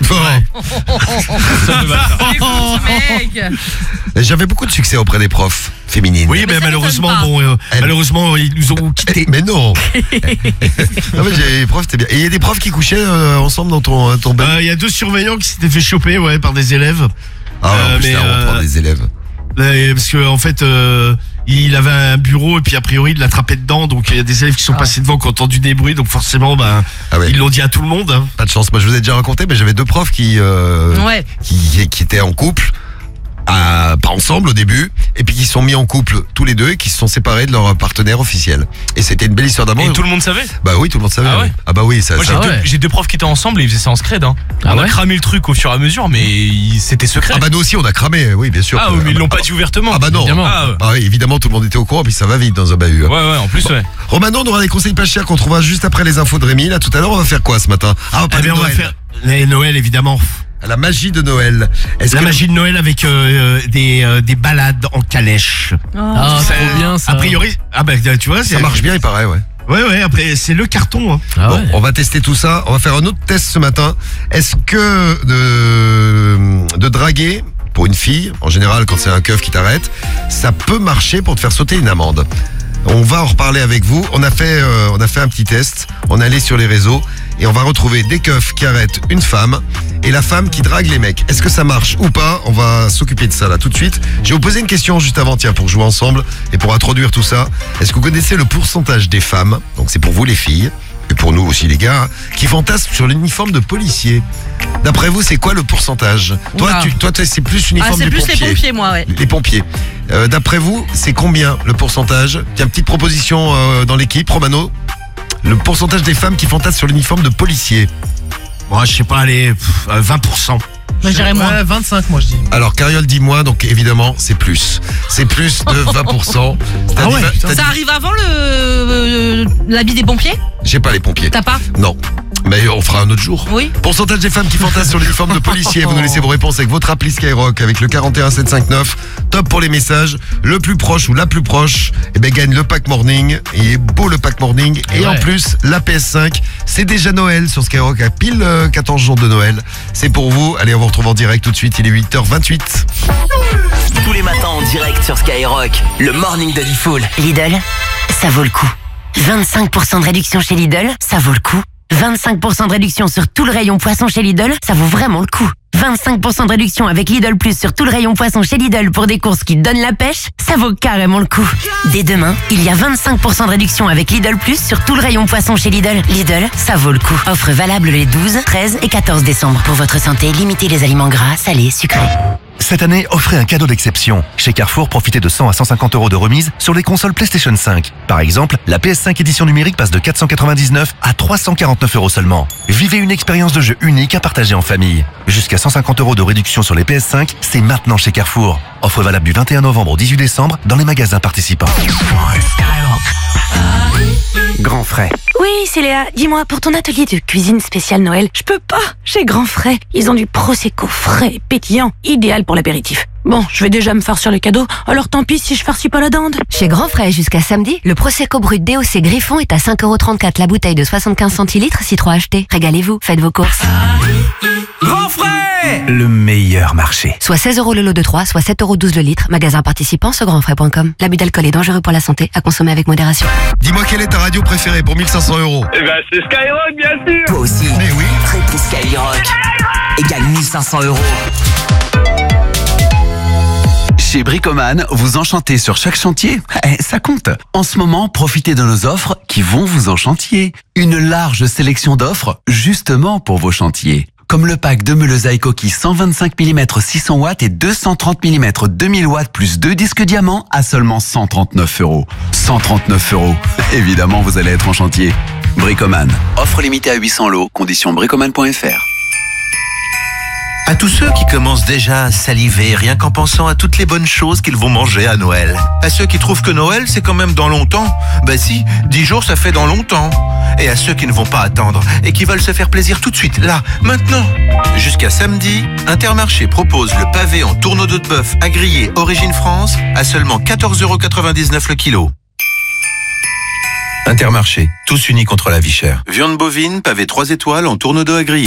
J'avais beaucoup de succès auprès des profs féminines. Oui, mais malheureusement, malheureusement, ils nous ont quittés. Mais non. Non, mais les profs, c'était bien. Et il y a des profs qui couchaient ensemble dans ton bain? Il y a 2 surveillants qui s'étaient fait choper, par des élèves. Ah ouais, en plus, par des élèves. Parce que en fait, il avait un bureau et puis a priori il l'attrapait dedans, donc il y a des élèves qui sont passés devant, qui ont entendu des bruits, donc forcément ils l'ont dit à tout le monde. Hein. Pas de chance. Moi je vous ai déjà raconté, mais j'avais 2 profs qui étaient en couple. Pas ensemble au début, et puis qui se sont mis en couple tous les deux et qui se sont séparés de leur partenaire officiel. Et c'était une belle histoire d'amour. Et tout le monde savait? Bah oui, tout le monde savait. Ah ouais? Ah bah oui, ça. Moi, j'ai 2 profs qui étaient ensemble et ils faisaient ça en scred. Hein. On a cramé le truc au fur et à mesure, mais c'était secret. Ah bah nous aussi on a cramé, oui bien sûr. Ah oui, mais ils l'ont pas dit ouvertement. Ah bah non. Évidemment. Ah oui, évidemment tout le monde était au courant, puis ça va vite dans un bahut. Ouais, en plus, ouais. Romano, on aura des conseils pas chers qu'on trouvera juste après les infos de Rémi. Là tout à l'heure on va faire quoi ce matin? On va faire les Noël évidemment. La magie de Noël. Magie de Noël avec des balades en calèche. Ah, c'est trop bien ça. A priori, tu vois, ça marche bien, il paraît, ouais. Ouais, après c'est le carton. Hein. Bon, on va tester tout ça. On va faire un autre test ce matin. Est-ce que de draguer pour une fille, en général quand c'est un keuf qui t'arrête, ça peut marcher pour te faire sauter une amende? On va en reparler avec vous. On a fait un petit test. On est allé sur les réseaux et on va retrouver des keufs qui arrêtent une femme et la femme qui drague les mecs. Est-ce que ça marche ou pas? On va s'occuper de ça là tout de suite. Je vais vous poser une question juste avant, pour jouer ensemble et pour introduire tout ça. Est-ce que vous connaissez le pourcentage des femmes, donc c'est pour vous les filles, et pour nous aussi les gars, qui fantasment sur l'uniforme de policier? D'après vous, c'est quoi le pourcentage? Toi, c'est plus l'uniforme des pompiers. C'est plus les pompiers, moi, ouais. Les pompiers. D'après vous, c'est combien le pourcentage? Tiens, petite proposition dans l'équipe, Romano. Le pourcentage des femmes qui fantasment sur l'uniforme de policier. Moi, je sais pas, allez, 20%. Moi, je dirais moins. 25, moi je dis. Alors, Cariole dit moins, donc évidemment, c'est plus. C'est plus de 20%. Ah ouais, ça arrive avant l'habit des pompiers? J'ai pas les pompiers. T'as pas? Non. Mais on fera un autre jour. Oui. Pourcentage des femmes qui fantasment sur l'uniforme de policier. Vous nous laissez vos réponses avec votre appli Skyrock avec le 41759. Top pour les messages. Le plus proche ou la plus proche, gagne le pack morning. Il est beau le pack morning. Et en plus, la PS5. C'est déjà Noël sur Skyrock à pile 14 jours de Noël. C'est pour vous. Allez, on vous retrouve en direct tout de suite. Il est 8h28. Tous les matins en direct sur Skyrock. Le morning de Difool. Lidl, ça vaut le coup. 25% de réduction chez Lidl, ça vaut le coup. 25% de réduction sur tout le rayon poisson chez Lidl, ça vaut vraiment le coup. 25% de réduction avec Lidl Plus sur tout le rayon poisson chez Lidl pour des courses qui donnent la pêche, ça vaut carrément le coup. Dès demain, il y a 25% de réduction avec Lidl Plus sur tout le rayon poisson chez Lidl. Lidl, ça vaut le coup. Offre valable les 12, 13 et 14 décembre. Pour votre santé, limitez les aliments gras, salés, sucrés. Cette année, offrez un cadeau d'exception. Chez Carrefour, profitez de 100 à 150 € de remise sur les consoles PlayStation 5. Par exemple, la PS5 édition numérique passe de 499 à 349 € seulement. Vivez une expérience de jeu unique à partager en famille. Jusqu'à 150 € de réduction sur les PS5, c'est maintenant chez Carrefour. Offre valable du 21 novembre au 18 décembre dans les magasins participants. Grand Frais. Oui, c'est Léa. Dis-moi, pour ton atelier de cuisine spéciale Noël, je peux pas. Chez Grand Frais, ils ont du Prosecco frais et pétillant, idéal pour l'apéritif. Bon, je vais déjà me farcir les cadeaux, alors tant pis si je farcis pas la dinde. Chez Grand Frais, jusqu'à samedi, le Prosecco Brut DOC Griffon est à 5,34€ la bouteille de 75 centilitres, 6 3 achetés. Régalez-vous, faites vos courses. Grand Frais, le meilleur marché. Soit 16€ le lot de 3, soit 7,12€ le litre. Magasin participant sur grandfrais.com. L'abus d'alcool est dangereux pour la santé, à consommer avec modération. Dis-moi quelle est ta radio préférée pour 1500 €. Eh ben, c'est Skyrock, bien sûr. Toi aussi. Mais oui. Triple Skyrock. Égale 1500 €. Chez Bricoman, vous enchantez sur chaque chantier. Ça compte. En ce moment, profitez de nos offres qui vont vous enchantier. Une large sélection d'offres justement pour vos chantiers. Comme le pack de meules à coquilles 125 mm 600 watts et 230 mm 2000 watts plus 2 disques diamants à seulement 139 €. 139 €. Évidemment, vous allez être en chantier. Bricoman. Offre limitée à 800 lots. Conditions bricoman.fr. À tous ceux qui commencent déjà à saliver rien qu'en pensant à toutes les bonnes choses qu'ils vont manger à Noël. À ceux qui trouvent que Noël c'est quand même dans longtemps. Bah si, 10 jours ça fait dans longtemps. Et à ceux qui ne vont pas attendre et qui veulent se faire plaisir tout de suite, là, maintenant. Jusqu'à samedi, Intermarché propose le pavé en tourneau de bœuf à griller Origine France à seulement 14,99€ le kilo. Intermarché, tous unis contre la vie chère. Viande bovine, pavé 3 étoiles en tourneau d'eau à griller.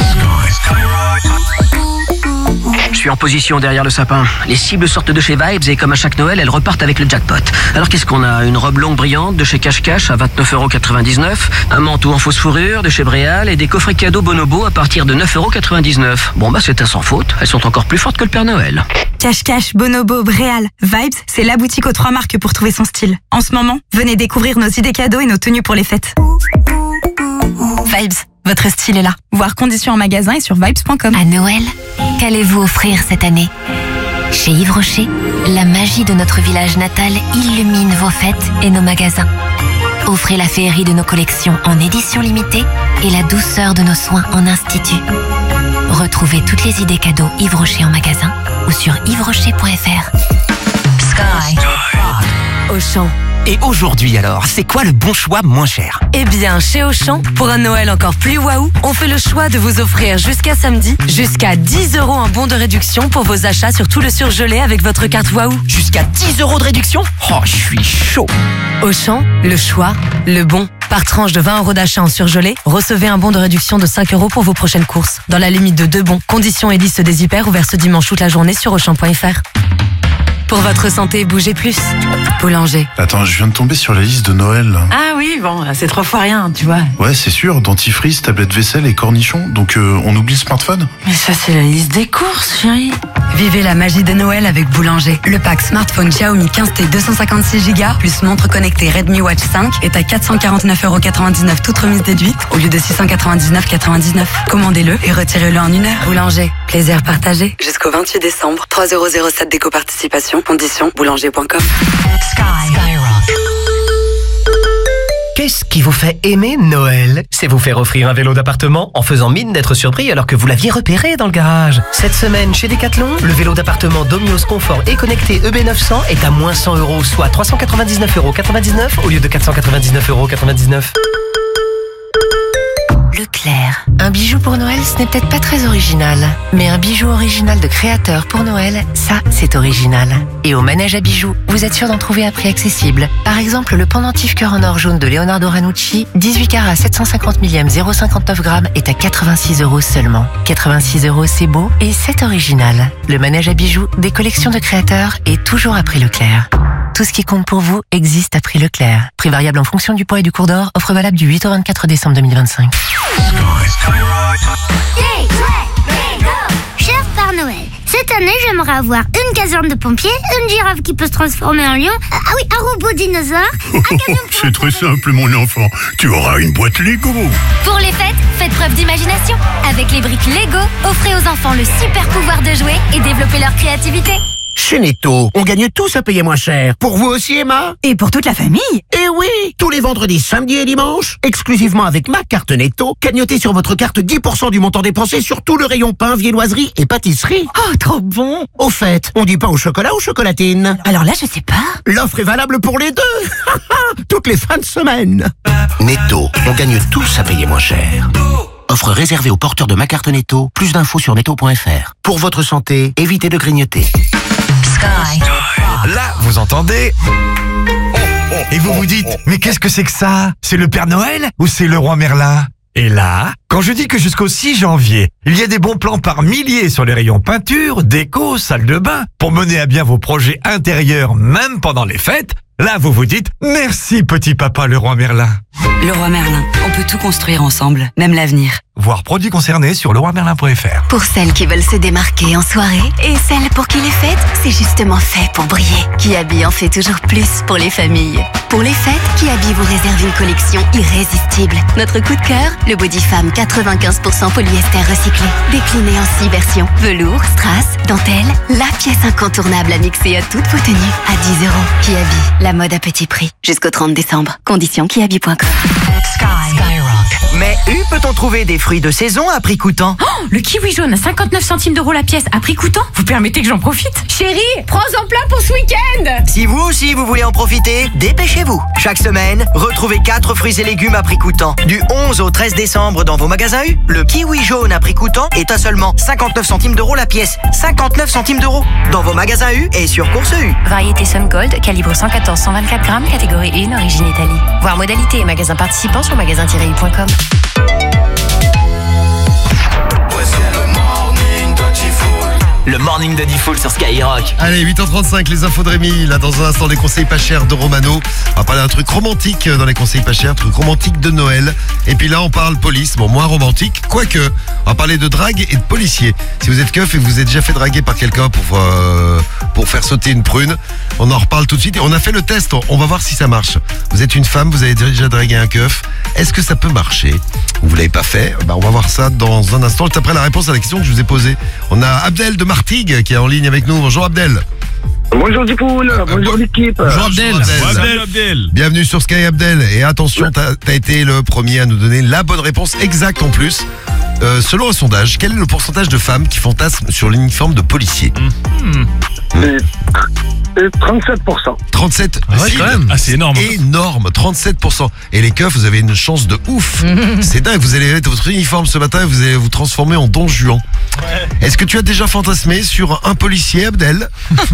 Je suis en position derrière le sapin. Les cibles sortent de chez Vibes et comme à chaque Noël, elles repartent avec le jackpot. Alors qu'est-ce qu'on a? Une robe longue brillante de chez Cache Cache à 29,99€, un manteau en fausse fourrure de chez Bréal et des coffrets cadeaux Bonobo à partir de 9,99€. Bon bah c'est un sans faute, elles sont encore plus fortes que le Père Noël. Cache Cache, Bonobo, Bréal, Vibes, c'est la boutique aux 3 marques pour trouver son style. En ce moment, venez découvrir nos idées cadeaux et nos tenues pour les fêtes. Vibes, votre style est là. Voir conditions en magasin et sur vibes.com. À Noël, qu'allez-vous offrir cette année? Chez Yves Rocher, la magie de notre village natal illumine vos fêtes et nos magasins. Offrez la féerie de nos collections en édition limitée et la douceur de nos soins en institut. Retrouvez toutes les idées cadeaux Yves Rocher en magasin ou sur yvesrocher.fr. Sky. Auchan. Et aujourd'hui alors, c'est quoi le bon choix moins cher? Eh bien, chez Auchan, pour un Noël encore plus waouh, on fait le choix de vous offrir jusqu'à samedi, jusqu'à 10€ en bon de réduction pour vos achats sur tout le surgelé avec votre carte waouh. Jusqu'à 10€ de réduction? Oh, je suis chaud. Auchan, le choix, le bon. Par tranche de 20€ d'achat en surgelé, recevez un bon de réduction de 5€ pour vos prochaines courses. Dans la limite de 2 bons. Conditions et liste des hyper ouverts ce dimanche toute la journée sur Auchan.fr. Pour votre santé, bougez plus. Boulanger. Attends, je viens de tomber sur la liste de Noël. Ah oui, bon, c'est 3 fois rien, tu vois. Ouais, c'est sûr, dentifrice, tablette vaisselle et cornichons. Donc on oublie le smartphone? Mais ça, c'est la liste des courses, chérie. Vivez la magie de Noël avec Boulanger. Le pack smartphone Xiaomi 15T 256Go plus montre connectée Redmi Watch 5 est à 449,99€ toute remise déduite au lieu de 699,99€. Commandez-le et retirez-le en 1 heure. Boulanger, plaisir partagé. Jusqu'au 28 décembre, 3,07€ d'éco-participation. Conditions boulanger.com. Qu'est-ce qui vous fait aimer Noël? C'est vous faire offrir un vélo d'appartement en faisant mine d'être surpris alors que vous l'aviez repéré dans le garage. Cette semaine, chez Decathlon, le vélo d'appartement Domios Confort et connecté EB900 est à moins 100€, soit 399,99€ au lieu de 499,99€. Leclerc. Un bijou pour Noël, ce n'est peut-être pas très original. Mais un bijou original de créateur pour Noël, ça, c'est original. Et au manège à bijoux, vous êtes sûr d'en trouver à prix accessible. Par exemple, le pendentif cœur en or jaune de Leonardo Ranucci, 18 carats 750 millième 0,59 grammes, est à 86€ seulement. 86€, c'est beau et c'est original. Le manège à bijoux des collections de créateurs est toujours à prix Leclerc. Tout ce qui compte pour vous existe à prix Leclerc. Prix variable en fonction du poids et du cours d'or. Offre valable du 8 au 24 décembre 2025. Cher Père Noël, cette année j'aimerais avoir une caserne de pompiers, une girafe qui peut se transformer en lion, un robot dinosaure, un camion pour... C'est très simple mon enfant, tu auras une boîte Lego. Pour les fêtes, faites preuve d'imagination. Avec les briques Lego, offrez aux enfants le super pouvoir de jouer et développer leur créativité. Chez Netto, on gagne tous à payer moins cher. Pour vous aussi, Emma? Et pour toute la famille? Eh oui! Tous les vendredis, samedis et dimanches, exclusivement avec ma carte Netto, cagnotez sur votre carte 10% du montant dépensé sur tout le rayon pain, viennoiserie et pâtisserie. Oh, trop bon! Au fait, on dit pain au chocolat ou chocolatine? Alors là, je sais pas. L'offre est valable pour les deux! Toutes les fins de semaine. Netto, on gagne tous à payer moins cher. Offre réservée aux porteurs de ma carte Netto. Plus d'infos sur netto.fr. Pour votre santé, évitez de grignoter. Sky. Là, vous entendez? Et vous vous dites, mais qu'est-ce que c'est que ça? C'est le Père Noël ou c'est le Roi Merlin? Et là, quand je dis que jusqu'au 6 janvier, il y a des bons plans par milliers sur les rayons peinture, déco, salle de bain, pour mener à bien vos projets intérieurs même pendant les fêtes, là vous vous dites, merci petit papa le Roi Merlin. Le Roi Merlin, on peut tout construire ensemble, même l'avenir. Voir produits concernés sur leroimerlin.fr. Pour celles qui veulent se démarquer en soirée et celles pour qui les fêtes, c'est justement fait pour briller. Kiabi en fait toujours plus pour les familles. Pour les fêtes, Kiabi vous réserve une collection irrésistible. Notre coup de cœur, le body femme 95% polyester recyclé. Décliné en 6 versions. Velours, strass, dentelle, la pièce incontournable à mixer à toutes vos tenues. À 10 €. Kiabi, la mode à petit prix. Jusqu'au 30 décembre. Conditions kiabi.com. Mais peut-on trouver des fruits de saison à prix coûtant? Oh, le kiwi jaune à 59 centimes d'euros la pièce à prix coûtant? Vous permettez que j'en profite? Chérie, prends-en plein pour ce week-end! Si vous aussi vous voulez en profiter, dépêchez-vous. Chaque semaine, retrouvez 4 fruits et légumes à prix coûtant. Du 11 au 13 décembre dans vos magasins U, le kiwi jaune à prix coûtant est à seulement 59 centimes d'euros la pièce. 59 centimes d'euros dans vos magasins U et sur Course U. Variété Sun Gold, calibre 114-124 grammes, catégorie 1, origine Italie. Voir modalité et magasins participants sur magasin-u.com. Le morning de Diffoul sur Skyrock. Allez, 8h35, les infos de Rémi. Là, dans un instant, les conseils pas chers de Romano. On va parler d'un truc romantique dans les conseils pas chers, un truc romantique de Noël. Et puis là, on parle police. Bon, moins romantique, quoique. On va parler de drague et de policier. Si vous êtes keuf et que vous êtes déjà fait draguer par quelqu'un pour faire sauter une prune, on en reparle tout de suite. Et on a fait le test. On va voir si ça marche. Vous êtes une femme, vous avez déjà dragué un keuf. Est-ce que ça peut marcher? Vous l'avez pas fait? On va voir ça dans un instant. Juste après la réponse à la question que je vous ai posée. On a Abdel de Martigues qui est en ligne avec nous. Bonjour Abdel. Bonjour Diffoul, bonjour l'équipe. Bonjour Abdel. Bienvenue sur Sky Abdel. Et attention, t'as été le premier à nous donner la bonne réponse exacte en plus. Selon un sondage, quel est le pourcentage de femmes qui fantasment sur l'uniforme de policier? 37%. 37, quand même. Ah, c'est énorme. Énorme, 37%. Et les keufs, vous avez une chance de ouf. C'est dingue, vous allez mettre votre uniforme ce matin et vous allez vous transformer en Don Juan. Ouais. Est-ce que tu as déjà fantasmé sur un policier, Abdel?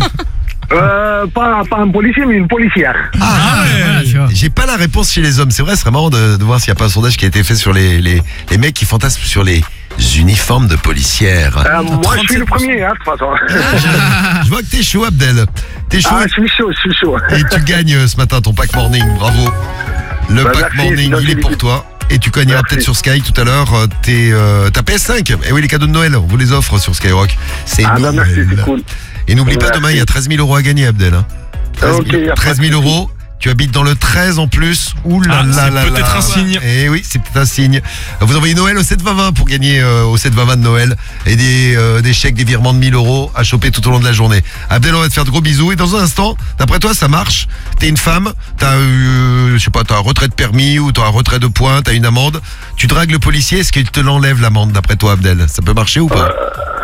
Pas un policier, mais une policière. J'ai pas la réponse chez les hommes. C'est vrai, ce serait marrant de voir s'il n'y a pas un sondage qui a été fait sur les mecs qui fantasment sur les uniformes de policière. Moi, je suis le premier, de toute façon. Je vois que t'es chaud, Abdel. T'es chaud. Je suis chaud. Et tu gagnes ce matin ton pack morning. Bravo. Le pack morning, il est pour toi. Et tu gagneras peut-être sur Sky tout à l'heure ta PS5. Et oui, les cadeaux de Noël, on vous les offre sur Skyrock. C'est Noël. Merci, c'est cool. Et n'oublie pas, demain, il y a 13 000 € à gagner, Abdel. 13 000 €. Tu habites dans le 13 en plus. Ouh là là là. C'est peut-être un signe. Eh oui, c'est peut-être un signe. Vous envoyez Noël au 72020 pour gagner au 72020 de Noël. Et des chèques, des virements de 1000 € à choper tout au long de la journée. Abdel, on va te faire de gros bisous. Et dans un instant, d'après toi, ça marche? T'es une femme, t'as t'as un retrait de permis ou t'as un retrait de points, t'as une amende. Tu dragues le policier, est-ce qu'il te l'enlève l'amende d'après toi, Abdel? Ça peut marcher ou pas?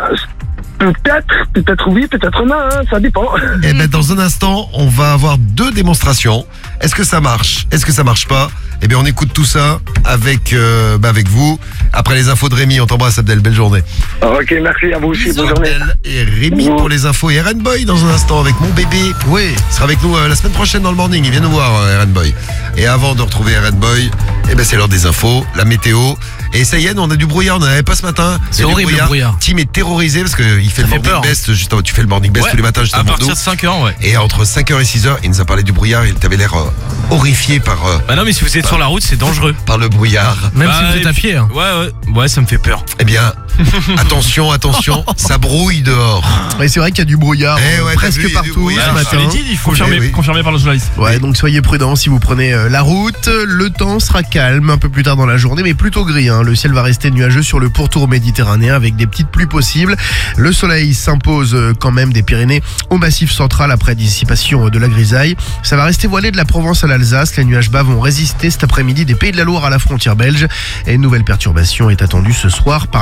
Peut-être oui, peut-être non, ça dépend. Eh ben, dans un instant, on va avoir 2 démonstrations. Est-ce que ça marche? Est-ce que ça marche pas? Eh bien, on écoute tout ça avec vous. Après les infos de Rémi, on t'embrasse, Abdel. Belle journée. Ok, merci à vous aussi. Bonne journée. Et Rémi pour les infos. Et Eren Boy dans un instant avec mon bébé. Oui, il sera avec nous la semaine prochaine dans le morning. Il vient nous voir, Eren Boy. Et avant de retrouver Eren Boy, eh ben, c'est l'heure des infos, la météo. Et ça y est, on a du brouillard, on n'en avait pas ce matin. C'est horrible le brouillard. Tim est terrorisé parce qu'il fait le morning best juste avant. Tu fais le morning best tous les matins juste avant nous. À partir de 5h, ouais. Et entre 5h et 6h, il nous a parlé du brouillard. Il t'avait l'air horrifié par. Bah non, mais si vous êtes sur la route, c'est dangereux. Par le brouillard. Même si vous êtes à pied. Hein. Ouais, ça me fait peur. Eh bien, attention, ça brouille dehors. Et c'est vrai qu'il y a du brouillard presque partout ce matin. Il faut confirmer par le journaliste. Ouais, donc soyez prudents si vous prenez la route. Le temps sera calme un peu plus tard dans la journée, mais plutôt gris. Le ciel va rester nuageux sur le pourtour méditerranéen avec des petites pluies possibles. Le soleil s'impose quand même des Pyrénées au massif central après dissipation de la grisaille. Ça va rester voilé de la Provence à l'Alsace. Les nuages bas vont résister cet après-midi des Pays de la Loire à la frontière belge. Et une nouvelle perturbation est attendue ce soir par la Bretagne.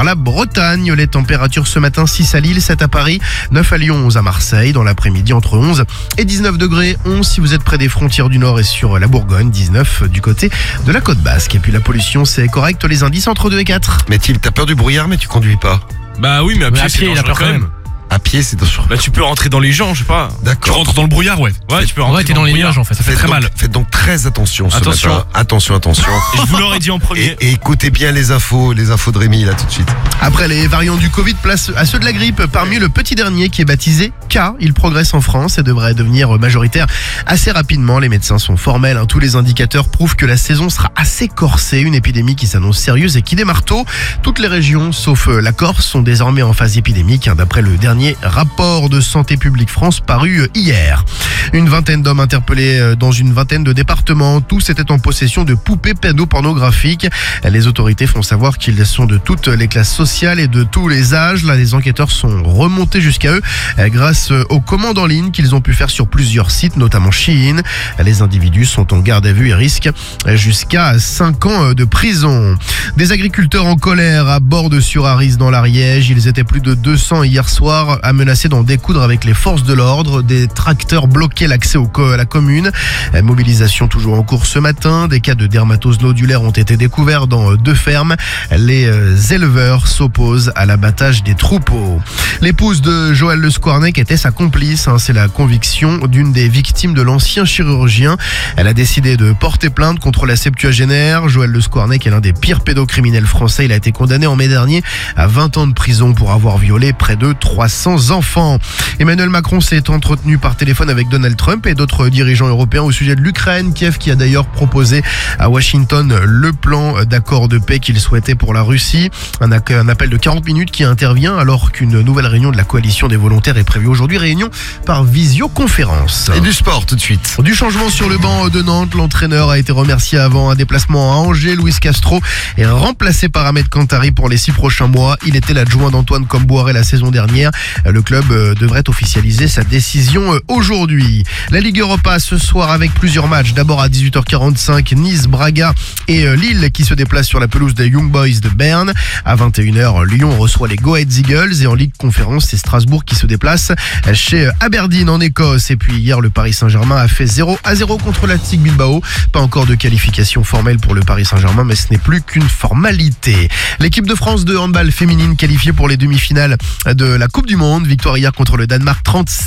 Bretagne. Les températures ce matin, 6 à Lille, 7 à Paris, 9 à Lyon, 11 à Marseille. Dans l'après-midi, entre 11 et 19 degrés. 11 si vous êtes près des frontières du Nord et sur la Bourgogne. 19 du côté de la côte basque. Et puis la pollution, c'est correct. Les indices entre 2 et 4. Mais Tim, t'as peur du brouillard, mais tu conduis pas. Bah oui, mais à pied, il a peur quand même. À pied, c'est dangereux. Bah tu peux rentrer dans les gens, je sais pas. D'accord. Tu rentres dans le brouillard, ouais. Ouais, tu peux rentrer t'es dans les nuages en fait, ça fait très mal. Faites donc très attention ce Attention. matin. Attention. Et je vous l'aurais dit en premier. Et écoutez bien les infos de Rémi là tout de suite. Après les variants du Covid, place à ceux de la grippe. Parmi le petit dernier qui est baptisé K, il progresse en France et devrait devenir majoritaire assez rapidement. Les médecins sont formels, tous les indicateurs prouvent que la saison sera assez corsée. Une épidémie qui s'annonce sérieuse et qui démarre tôt. Toutes les régions, sauf la Corse, sont désormais en phase épidémique, d'après le dernier rapport de Santé publique France paru hier. Une vingtaine d'hommes interpellés dans une vingtaine de départements. Tous étaient en possession de poupées pédopornographiques. Les autorités font savoir qu'ils sont de toutes les classes sociales et de tous les âges. Là, les enquêteurs sont remontés jusqu'à eux grâce aux commandes en ligne qu'ils ont pu faire sur plusieurs sites, notamment Shein. Les individus sont en garde à vue et risquent jusqu'à 5 ans de prison. Des agriculteurs en colère à Bordes-sur-Arize dans l'Ariège. Ils étaient plus de 200 hier soir à menacer d'en découdre avec les forces de l'ordre. Des tracteurs bloquaient l'accès à la commune. Mobilisation toujours en cours ce matin. Des cas de dermatose nodulaire ont été découverts dans 2 fermes. Les éleveurs s'opposent à l'abattage des troupeaux. L'épouse de Joël Le Squarnec était sa complice. C'est la conviction d'une des victimes de l'ancien chirurgien. Elle a décidé de porter plainte contre la septuagénaire. Joël Le Squarnec est l'un des pires pédocriminels français. Il a été condamné en mai dernier à 20 ans de prison pour avoir violé près de 300 enfants. Emmanuel Macron s'est entretenu par téléphone avec Donald Trump et d'autres dirigeants européens au sujet de l'Ukraine. Kiev qui a d'ailleurs proposé à Washington le plan d'accord de paix qu'il souhaitait pour la Russie. Un appel de 40 minutes qui intervient alors qu'une nouvelle réunion de la coalition des volontaires est prévue aujourd'hui. Réunion par visioconférence. Et du sport tout de suite. Du changement sur le banc de Nantes. L'entraîneur a été remercié avant un déplacement à Angers. Luis Castro est remplacé par Ahmed Kantari pour les 6 prochains mois. Il était l'adjoint d'Antoine Comboiré la saison dernière. Le club devrait officialiser sa décision aujourd'hui. La Ligue Europa ce soir avec plusieurs matchs. D'abord à 18h45, Nice, Braga et Lille qui se déplacent sur la pelouse des Young Boys de Berne. À 21h, Lyon reçoit les Go Ahead Eagles et en Ligue Conférence, c'est Strasbourg qui se déplace chez Aberdeen en Écosse. Et puis hier, le Paris Saint-Germain a fait 0-0 contre l'Athletic Bilbao. Pas encore de qualification formelle pour le Paris Saint-Germain, mais ce n'est plus qu'une formalité. L'équipe de France de handball féminine qualifiée pour les demi-finales de la Coupe du Monde. Victoire hier contre le Danemark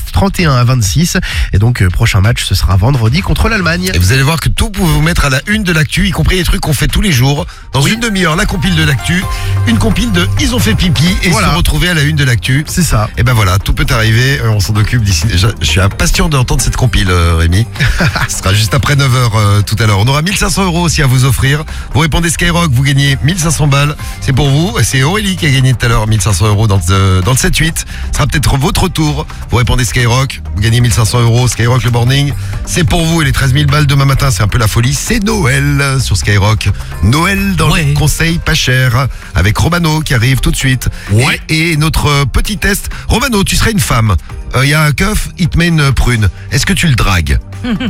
31-26. Et donc, prochain match, ce sera vendredi contre l'Allemagne. Et vous allez voir que tout peut vous mettre à la une de l'actu, y compris les trucs qu'on fait tous les jours. Dans une demi-heure, la compile de l'actu. Une compile de Ils ont fait pipi et se retrouver à la une de l'actu. C'est ça. Et ben voilà, tout peut arriver. On s'en occupe d'ici déjà. Je suis impatient d'entendre cette compile, Rémi. Ce sera juste après 9h tout à l'heure. On aura 1500 € aussi à vous offrir. Vous répondez Skyrock, vous gagnez 1500 balles. C'est pour vous. C'est Aurélie qui a gagné tout à l'heure 1500 € dans le 7-8. Ce sera peut-être votre tour. Vous répondez Skyrock, vous gagnez 1500 €. Skyrock le morning, c'est pour vous. Et les 13 000 balles demain matin, c'est un peu la folie. C'est Noël sur Skyrock. Noël dans les conseils pas chers avec Romano qui arrive tout de suite. Ouais. Et notre petit test. Romano, tu serais une femme. Il y a un keuf, il te met une prune. Est-ce que tu le dragues?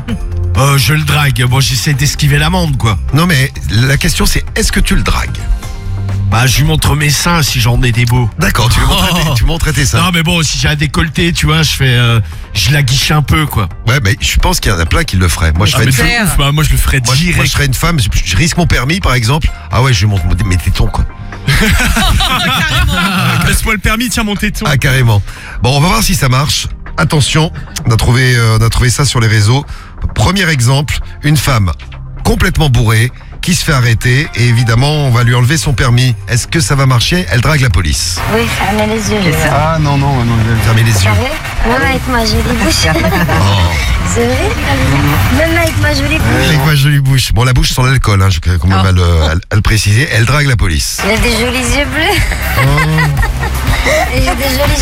Je le drague. Bon, j'essaie d'esquiver l'amende, quoi. Non, mais la question c'est est-ce que tu le dragues? Bah, je lui montre mes seins si j'en ai des beaux. D'accord, tu montres tes seins. Non, mais bon, si j'ai un décolleté, tu vois, je la guiche un peu, quoi. Ouais, mais je pense qu'il y en a plein qui le feraient. Moi, je serais une femme. Bah, moi, je le ferais direct. Moi, je serais une femme, je risque mon permis, par exemple. Ah ouais, je lui montre mes tétons, quoi. Laisse-moi le permis, tiens mon téton. Ah, carrément. Bon, on va voir si ça marche. Attention, on a trouvé ça sur les réseaux. Premier exemple, une femme complètement bourrée qui se fait arrêter et évidemment on va lui enlever son permis. Est-ce que ça va marcher? Elle drague la police. Oui, fermez les yeux. Ah non, fermez les yeux. Même avec ma jolie bouche. C'est vrai? Même avec ma jolie bouche. Avec ma jolie bouche. Bon, la bouche sans l'alcool, je vais quand même à le préciser. Elle drague la police. Il a des jolis yeux bleus. Et j'ai des jolies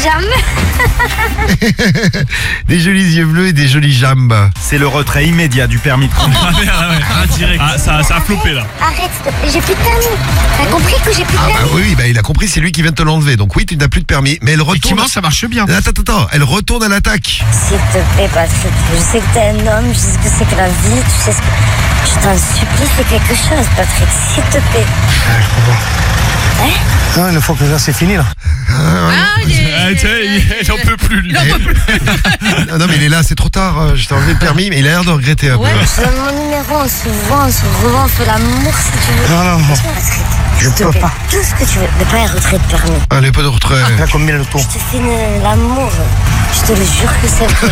jambes. Des jolis yeux bleus et des jolies jambes. C'est le retrait immédiat du permis de conduire. Direct. Ah, ça a flopé là. Arrête, s'il te plaît, j'ai plus de permis. T'as compris que j'ai plus de permis? Ah bah oui, il a compris, c'est lui qui vient de te l'enlever. Donc oui, tu n'as plus de permis. Mais elle retourne. Ça marche bien. Attends, elle retourne à l'attaque. S'il te plaît, Patrick, je sais que t'es un homme, je sais ce que c'est que la vie, tu sais ce que... Je t'en supplie, c'est quelque chose, Patrick, s'il te plaît. Non, il faut que là, c'est fini, là. Il en peut plus, lui. Non, mais il est là, c'est trop tard. Je t'ai enlevé le permis, mais il a l'air de regretter un peu. Je donne mon numéro, on se voit, on se revend, on fait l'amour si tu veux. Non. Je peux pas. Tout ce que tu veux, mais pas un retrait de permis. Allez, pas de retrait. Là, combien le tour? Je te fais l'amour. Je te le jure que c'est vrai.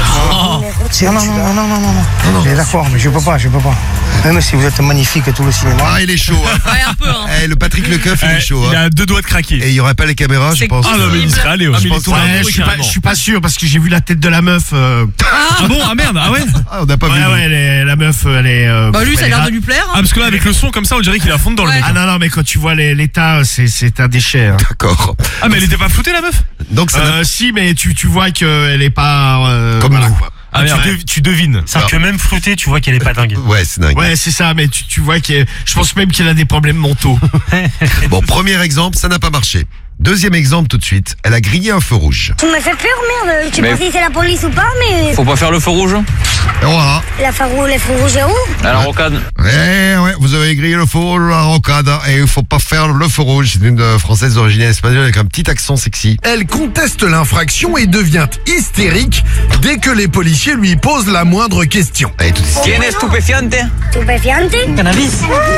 Non. Mais d'accord, mais je peux pas. Même si vous êtes magnifique tout le cinéma. Ah, il est chaud. Hein. Ouais, un peu. Hein. Le Patrick Lecoeuf, il est chaud. Il a 2 doigts de craquer. Et il n'y aurait pas les caméras, je pense. Ah non, mais il serait allé. Je suis pas sûr parce que j'ai vu la tête de la meuf. Ah bon? Ah merde, ah ouais? Ah, on n'a pas vu. Ouais, la meuf, elle est. Bah lui, ça a l'air de lui plaire. Ah, parce que là, avec le son comme ça, on dirait qu'il est à fond dedans le mec. Ah non, mais quand tu vois l'état, c'est un déchet. Hein. D'accord. Ah, mais elle était pas floutée, la meuf? Donc ça. Si, mais tu vois qu'elle est pas. Comme nous. Ah, tu devines. C'est que même flottée, tu vois qu'elle est pas dingue. Ouais, c'est dingue. Ouais, c'est ça, mais tu vois je pense même qu'elle a des problèmes mentaux. Bon, premier exemple, ça n'a pas marché. Deuxième exemple tout de suite, elle a grillé un feu rouge. Tu me fais peur, merde. Je sais pas si c'est la police ou pas, mais. Faut pas faire le feu rouge. Et voilà. Les feux rouges est où? À la rocade. Ouais, vous avez grillé le feu rouge à la rocade et il faut pas faire le feu rouge. C'est une Française d'origine espagnole avec un petit accent sexy. Elle conteste l'infraction et devient hystérique dès que les policiers lui posent la moindre question. ¿Tienes estupefiante? Estupefiante? Cannabis.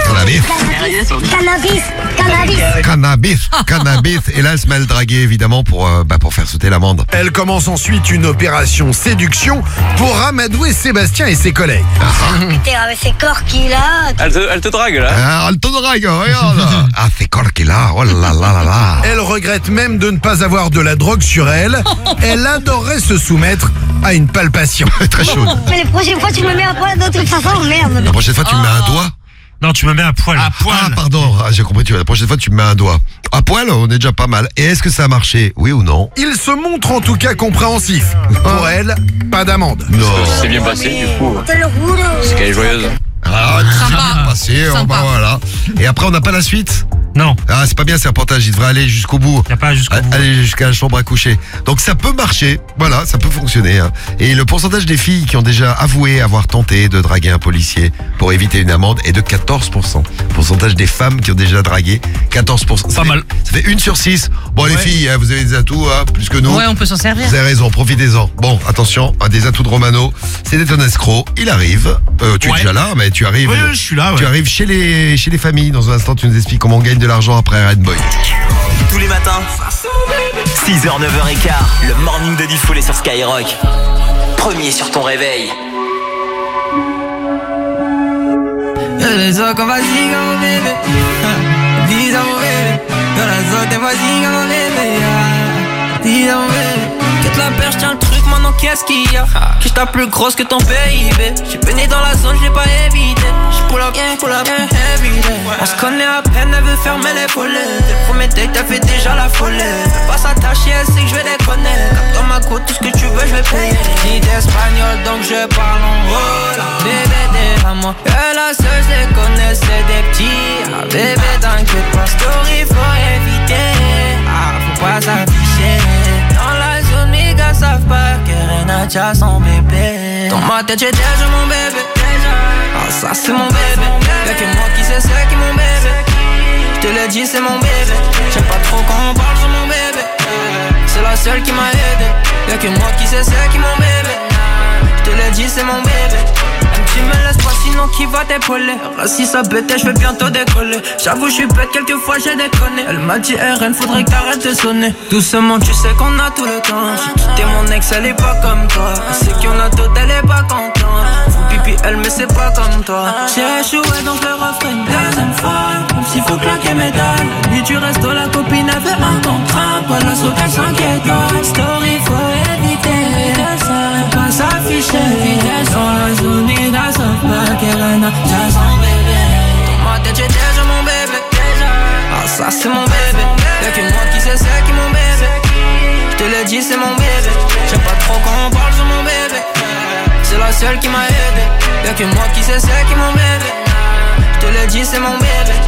Cannabis. Et là, elle se met à le draguer, évidemment, pour faire sauter l'amende. Elle commence ensuite une opération séduction pour amadouer Sébastien et ses collègues. Putain, avec ces corps qu'il a. Elle te drague, là. Ah, elle te drague, regarde. Ah, c'est corps qu'il a, oh là là. Elle regrette même de ne pas avoir de la drogue sur elle. Elle adorerait se soumettre à une palpation. Très chaude. Mais la prochaine fois, tu me mets à poil de toute façon, merde. La prochaine fois, tu me mets un doigt. Non, tu me mets à poil. Ah, pardon, j'ai compris. La prochaine fois, tu me mets un doigt. À poil, on est déjà pas mal. Et est-ce que ça a marché? Oui ou non? Il se montre en tout cas compréhensif. Pour elle, pas d'amende. Non. C'est bien passé, du coup. C'est le roule. C'est qu'elle est joyeuse. Ah, c'est bien passé. Voilà. Et après, on n'a pas la suite? Non. Ah, c'est pas bien ces reportages, il devrait aller jusqu'au bout. Y a pas jusqu'au bout. Aller jusqu'à la chambre à coucher. Donc ça peut marcher, voilà, ça peut fonctionner. Hein. Et le pourcentage des filles qui ont déjà avoué avoir tenté de draguer un policier pour éviter une amende est de 14%. Pourcentage des femmes qui ont déjà dragué, 14%. Pas mal. Ça fait 1 sur 6. Bon, les filles, vous avez des atouts, plus que nous. Ouais, on peut s'en servir. Vous avez raison, profitez-en. Bon, attention, des atouts de Romano, c'est d'être un escroc. Il arrive. Tu es déjà là, mais tu arrives. Oui, je suis là. Tu arrives chez les familles. Dans un instant, tu nous expliques comment on gagne de l'argent après Red Boy. Tous les matins, 6h, 9h15, le morning de Diffoul est sur Skyrock. Premier sur ton réveil. Les ojos vacíos como bebé, dis mon bébé, corazón te vacío como bébé, dis mon bébé. Quitte la perche, tiens le truc, maintenant qu'est-ce qu'il y a? Que j't'appe plus grosse que ton PIB. J'suis baigné dans la zone, j'l'ai pas évité. J'pull up, everyday. On se connaît à peine, elle veut fermer les volets. Dès le premier date, elle fait déjà la folie. Elle pas s'attacher, elle sait que j'vais déconner. Comme dans ma côte, tout ce que tu veux, j'vais payer. J'ai d'espagnol, donc je parle en rôle. Bébé, t'es à moi. Et la seule, j'les connais, c'est des petits. Ah, bébé, t'inquiète pas, story, faut éviter. Ah, faut pas s'afficher. Dans la zone, mes gars savent pas que Renacha son bébé. Dans ma tête, j'ai déjà mon bébé. Ah, ça c'est mon bébé. Y'a que moi qui sais c'est qui mon bébé. J'te l'ai dit, c'est mon bébé. J'aime pas trop quand on parle sur mon bébé. C'est la seule qui m'a aidé. Y'a que moi qui sais c'est qui mon bébé. J'te l'ai dit, c'est mon bébé. Tu me laisses pas sinon qui va t'épauler. Si ça bête, je vais bientôt décoller. J'avoue, je suis bête, quelquefois j'ai déconné. Elle m'a dit RN, faudrait que t'arrêtes de sonner. Doucement, tu sais qu'on a tout le temps. J'ai quitté mon ex, elle est pas comme toi. Elle sait qu'il y en a d'autres, elle est pas contente. Faut pipi, elle, mais c'est pas comme toi. J'ai échoué donc le refrain une deuxième fois. Comme s'il faut claquer mes dalles. Lui du resto, la copine avait un contrat. Pas la sauter à 5 étoiles. Story, faut éviter. Pas s'afficher. Dans la zone, ça pas qu'elle a déjà son bébé. Dans ma tête j'ai déjà mon bébé. Ah ça c'est mon bébé. Y'a que moi qui sais c'est qui mon bébé. J'te l'ai dit c'est mon bébé. J'aime pas trop quand on parle sur mon bébé. C'est la seule qui m'a aidé. Y'a que moi qui sais c'est qui mon bébé. J'te l'ai dit c'est mon bébé.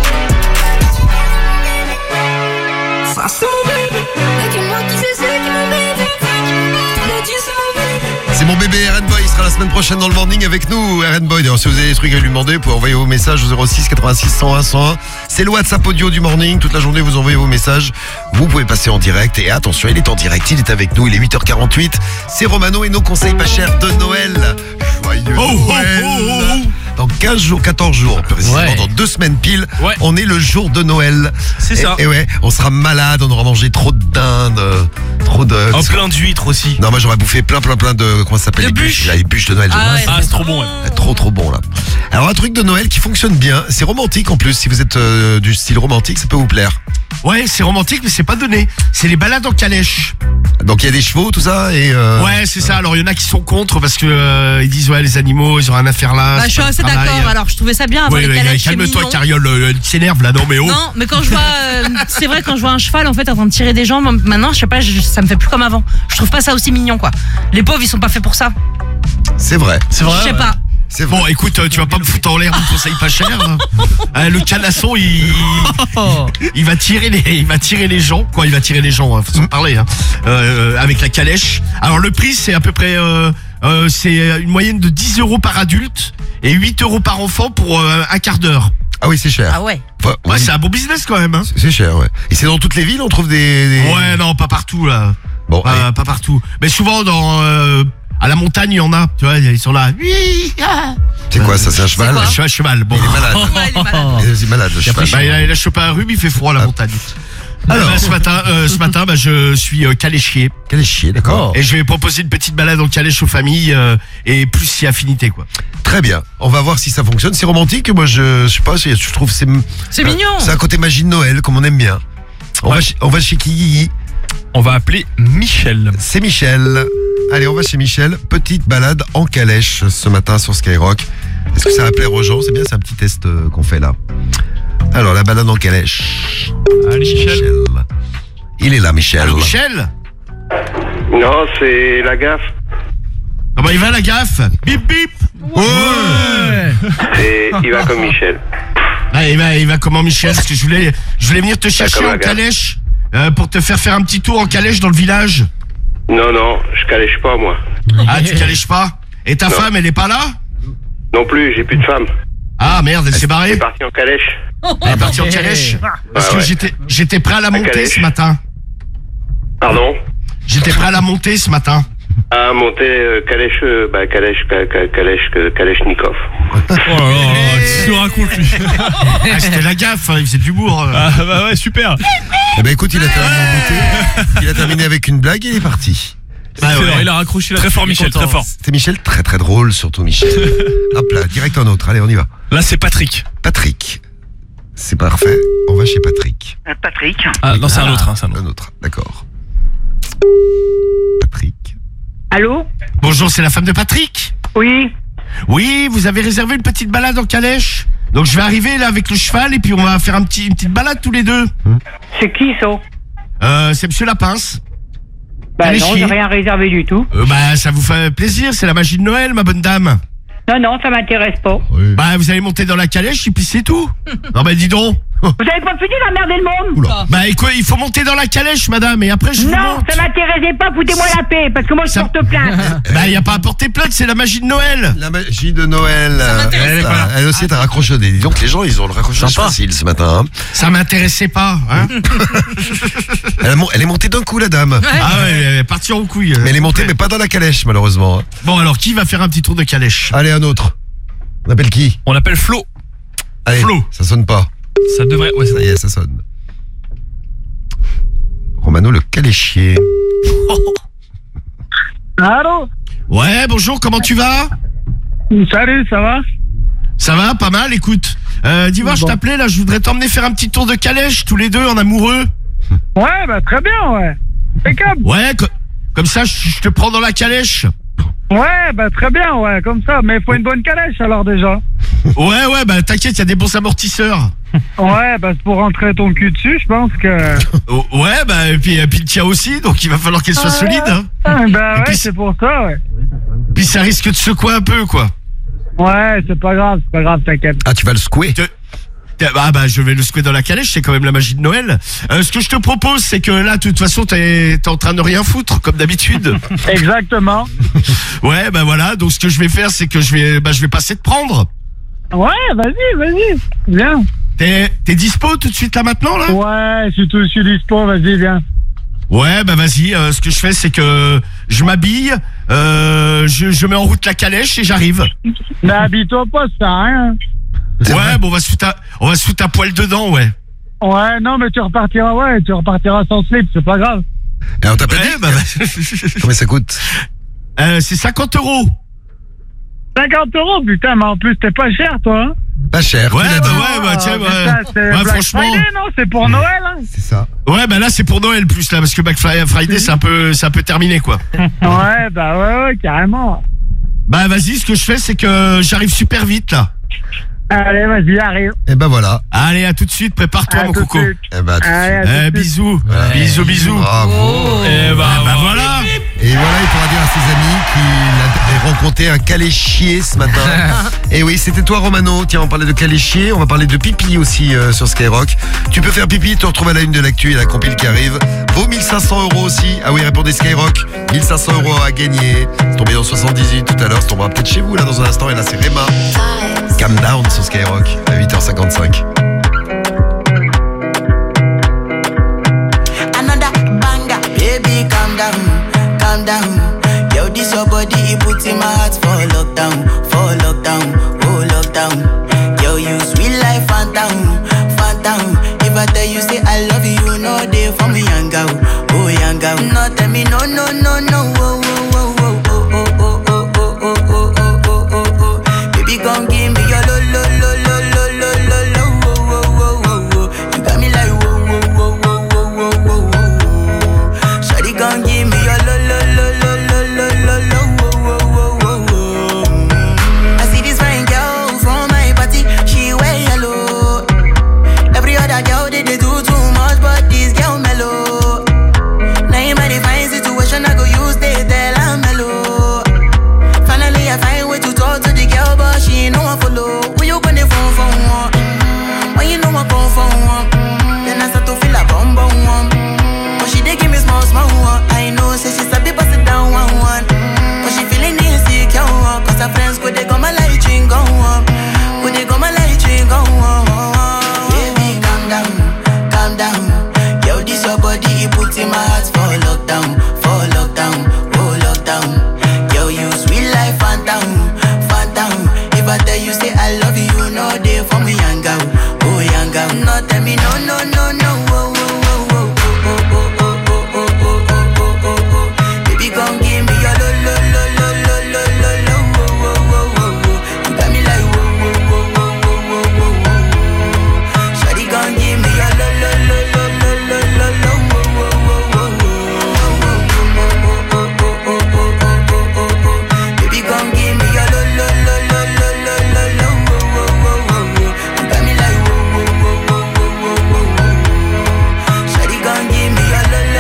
Ça c'est mon bébé. Y'a que moi qui sais c'est qui mon bébé. J'te l'ai dit c'est mon bébé. C'est mon bébé, Red Boy sera là la semaine prochaine dans le morning avec nous, RN Boy. D'ailleurs, si vous avez des trucs à lui demander, vous pouvez envoyer vos messages au 06 86 101 101. C'est le WhatsApp audio du morning. Toute la journée, vous envoyez vos messages. Vous pouvez passer en direct. Et attention, il est en direct, il est avec nous. Il est 8h48. C'est Romano et nos conseils pas chers de Noël. Joyeux Noël. Dans 15 jours, 14 jours, précisément dans 2 semaines pile, on est le jour de Noël. C'est ça. Et ouais, on sera malade, on aura mangé trop de dinde, trop de... Oh, plein d'huîtres aussi. Non, moi j'aurais bouffé plein de... Comment ça s'appelle? Les bûches. Les bûches de Noël. C'est trop bon. Trop bon là. Alors un truc de Noël qui fonctionne bien, c'est romantique en plus. Si vous êtes du style romantique, ça peut vous plaire. Ouais, c'est romantique, mais c'est pas donné. C'est les balades en calèche. Donc il y a des chevaux, tout ça et Ouais, c'est ça. Alors il y en a qui sont contre parce que ils disent les animaux, ils ont rien à faire là. Bah, je suis assez d'accord. Alors je trouvais ça bien avant les calèches. Calme-toi, Cariole, elle s'énerve là, non mais oh. Non, mais quand je vois, c'est vrai, quand je vois un cheval en fait en train de tirer des jambes, maintenant je sais pas, ça me fait plus comme avant. Je trouve pas ça aussi mignon quoi. Les pauvres ils sont pas faits pour ça. C'est vrai. Je sais pas. Bon, écoute, tu vas pas me foutre en l'air mon conseil pas cher. Le canasson, il va tirer les gens, quoi. Il va tirer les gens, faut s'en parler. Avec la calèche. Alors le prix, c'est à peu près, c'est une moyenne de 10 € par adulte et 8 € par enfant pour un quart d'heure. Ah oui, c'est cher. Ah ouais. Enfin, ouais, c'est un bon business quand même. C'est cher, ouais. Et c'est dans toutes les villes, on trouve des... Ouais, non, pas partout là. Bon, pas partout. Mais souvent à la montagne, il y en a. Tu vois, ils sont là. C'est quoi ça? C'est un cheval? Un cheval. Bon. Il est malade. Ouais, il est malade. Il est malade, le cheval. Il a chopé un rhume, il fait froid à la montagne. Alors, ce matin, je suis caléchier. Caléchier, d'accord. Et je vais proposer une petite balade en calèche aux familles et plus si affinité, quoi. Très bien. On va voir si ça fonctionne. C'est romantique. Moi, je sais pas. Je trouve c'est mignon. C'est un côté magie de Noël, comme on aime bien. On va chez qui? On va appeler Michel. C'est Michel. Allez, on va chez Michel. Petite balade en calèche ce matin sur Skyrock. Est-ce que ça va plaire aux gens? C'est bien, c'est un petit test qu'on fait là. Alors, la balade en calèche. Allez, Michel. Il est là, Michel. Alors, Michel? Non, c'est la gaffe. Comment il va, la gaffe? Bip, bip. Ouais. Et il va comme Michel. Ah, il va comment, Michel? Parce que je voulais venir te chercher en calèche pour te faire un petit tour en calèche dans le village. Non, je calèche pas, moi. Ah, tu calèches pas? Et ta femme, elle est pas là? Non plus, j'ai plus de femme. Ah, merde, elle s'est barrée? Elle est partie en calèche. Elle est partie en calèche? Parce que j'étais prêt à la monter ce matin. Pardon? J'étais prêt à la monter ce matin. À monter Kalechnikov. Oh là là, qu'est-ce qu'il raconte lui? C'était la gaffe, il faisait de l'humour. Ah bah ouais, super. Eh ben écoute, il a terminé en beauté. Il a terminé avec une blague et il est parti. Il a raccroché la très fort, Michel, très fort. C'était Michel, très très drôle, surtout Michel. Hop là, direct un autre. Allez, on y va. Là, c'est Patrick. Patrick. C'est parfait. On va chez Patrick. Patrick. Ah non, c'est un autre. Un autre, d'accord. Patrick. Allô? Bonjour, c'est la femme de Patrick? Oui. Oui, vous avez réservé une petite balade en calèche? Donc je vais arriver là avec le cheval et puis on va faire une petite balade tous les deux. C'est qui ça? C'est Monsieur Lapince. Bah non, j'ai rien réservé du tout. Bah ça vous fait plaisir, c'est la magie de Noël, ma bonne dame. Non, ça m'intéresse pas. Oui. Bah vous allez monter dans la calèche et puis c'est tout. Non bah dis donc. Vous avez pas fini d'emmerder le monde? Oula. Bah écoute, il faut monter dans la calèche, madame, et après je vous monte. Non, ça m'intéressait pas, foutez-moi la paix, parce que moi je porte plainte. Bah y a pas à porter plainte, c'est la magie de Noël. La magie de Noël. Elle aussi, t'as raccroché. Dis donc les gens, ils ont le raccrochage facile ce matin. Ça m'intéressait pas, hein. Elle est montée d'un coup, la dame. Ouais. Ah ouais, elle est partie en couille. Mais elle est montée, mais pas dans la calèche, malheureusement. Bon alors, qui va faire un petit tour de calèche? Allez, un autre. On appelle qui? On appelle Flo. Allez, Flo. Ça sonne pas. Ça devrait... Ouais, ça y est, ça sonne. Romano le caléchier. Allô? Ouais, bonjour, comment tu vas? Salut, ça va? Ça va, pas mal, écoute. Dis-moi, je t'appelais là, je voudrais t'emmener faire un petit tour de calèche, tous les deux, en amoureux. Ouais, bah très bien, ouais. Impeccable. Ouais, comme ça, je te prends dans la calèche. Ouais, bah très bien, ouais, comme ça. Mais il faut une bonne calèche alors déjà. Ouais, bah t'inquiète, il y a des bons amortisseurs. Ouais, bah c'est pour rentrer ton cul dessus, je pense que... Ouais, bah et puis le tien aussi, donc il va falloir qu'elle soit solide. Hein. Bah ouais, puis, c'est pour ça, ouais. Puis ça risque de secouer un peu, quoi. Ouais, c'est pas grave, t'inquiète. Ah, tu vas le secouer? Je vais le secouer dans la calèche, c'est quand même la magie de Noël. Ce que je te propose, c'est que là, de toute façon, t'es en train de rien foutre, comme d'habitude. Exactement. Ouais, voilà. Donc, ce que je vais faire, c'est que je vais passer te prendre. Ouais, vas-y, viens. T'es dispo tout de suite là maintenant là? Ouais, je suis dispo, vas-y, viens. Ouais, vas-y, ce que je fais c'est que je m'habille, je mets en route la calèche et j'arrive. Mais habille-toi pas, ça sert à rien. Ouais, bon, on va se foutre à poil dedans, ouais. Ouais, non, mais tu repartiras sans slip, c'est pas grave. Et on t'a pas dit combien ça coûte? C'est 50 €. 50 €, putain, mais en plus t'es pas cher, toi, hein? Pas cher. Ouais, tiens, c'est Black franchement. Friday, non? C'est pour Noël, hein? C'est ça. Ouais, là c'est pour Noël plus là, parce que Black Friday c'est un peu terminé quoi. Ouais, carrément. Vas-y, ce que je fais c'est que j'arrive super vite là. Allez, vas-y, arrive. Et voilà. Allez, à tout de suite, prépare-toi mon coco. Bisous. Voilà. Bisous. Bravo. Et voilà. Et voilà, il pourra dire à ses amis qu'il a rencontré un caléchier ce matin. Et oui, c'était toi Romano. Tiens, on parlait de caléchier, on va parler de pipi aussi sur Skyrock. Tu peux faire pipi, te retrouves à la une de l'actu et la compile qui arrive. Vaut 1500 € aussi. Ah oui, répondez Skyrock. 1500 € à gagner. C'est tombé dans 78 tout à l'heure, ça tombera peut-être chez vous là dans un instant. Et là c'est Rema. Calm Down sur Skyrock à 8h55. Another banger, baby, calm down. Yo, this your body, it puts in my heart for lockdown, oh lockdown. Yo, you sweet life, phantom. If I tell you say I love you, no day for me, young girl, oh young girl. No tell me no, oh. Baby, come give me your lo. You got me like whoa. Shawty, come give me your lo. I see this fine girl from my party, she wear yellow. Every other girl they do too much, but this girl mellow. Now in my divine situation, I go use they tell I'm mellow. Finally, I find way to talk to the girl, but she ain't no one follow. When you gonna phone for one? When you know I come for one? Then I start to feel a bum one. But she dey give me small one. I know, say she's a bit pass it down one. But she feeling insecure, cause her friends could they go my light ring go on. Baby, calm down. Yo, this your body, it puts in my heart for lockdown, oh lockdown. Yo, you sweet life, phantom. If I tell you say I love you, no day for me, young girl, oh young girl. No tell me no, oh. Baby, come give me your lo. You got me like whoa. Shawty, come give me your lo. Baby, come give me your lo. You got me like whoa. Shawty, come give me your lo.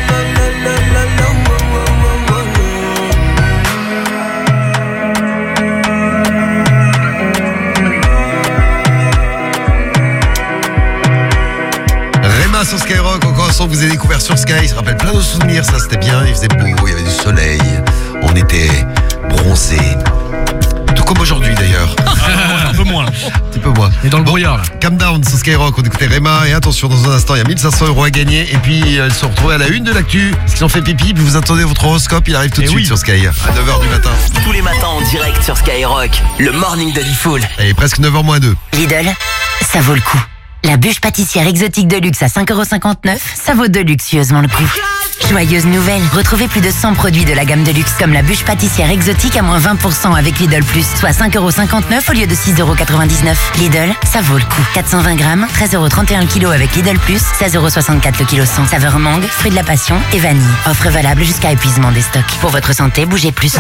Rema sur Skyrock, encore un son que vous avez découvert sur Sky. Il se rappelle plein de souvenirs, ça c'était bien. Il faisait beau, il y avait du soleil. On était bronzés. Tout comme aujourd'hui d'ailleurs. Un peu moins. Un petit peu moins. Et dans le brouillard là. Calm Down sur Skyrock, on écoutait Rema. Et attention, dans un instant, il y a 1500 € à gagner. Et puis, elles sont retrouvées à la une de l'actu. Parce qu'ils ont fait pipi, puis vous attendez votre horoscope. Il arrive tout de suite sur Sky, à 9h du matin. Tous les matins en direct sur Skyrock, le morning de Diffoul. Et presque 9h moins 2. Lidl, ça vaut le coup. La bûche pâtissière exotique de luxe à 5,59 €, ça vaut de luxueusement le coup. Joyeuse nouvelle, retrouvez plus de 100 produits de la gamme de luxe comme la bûche pâtissière exotique à moins 20% avec Lidl Plus, soit 5,59 € au lieu de 6,99 €. Lidl, ça vaut le coup. 420 grammes, 13,31 € le kilo avec Lidl Plus, 16,64 € le kilo 100. Saveur mangue, fruit de la passion et vanille. Offre valable jusqu'à épuisement des stocks. Pour votre santé, bougez plus.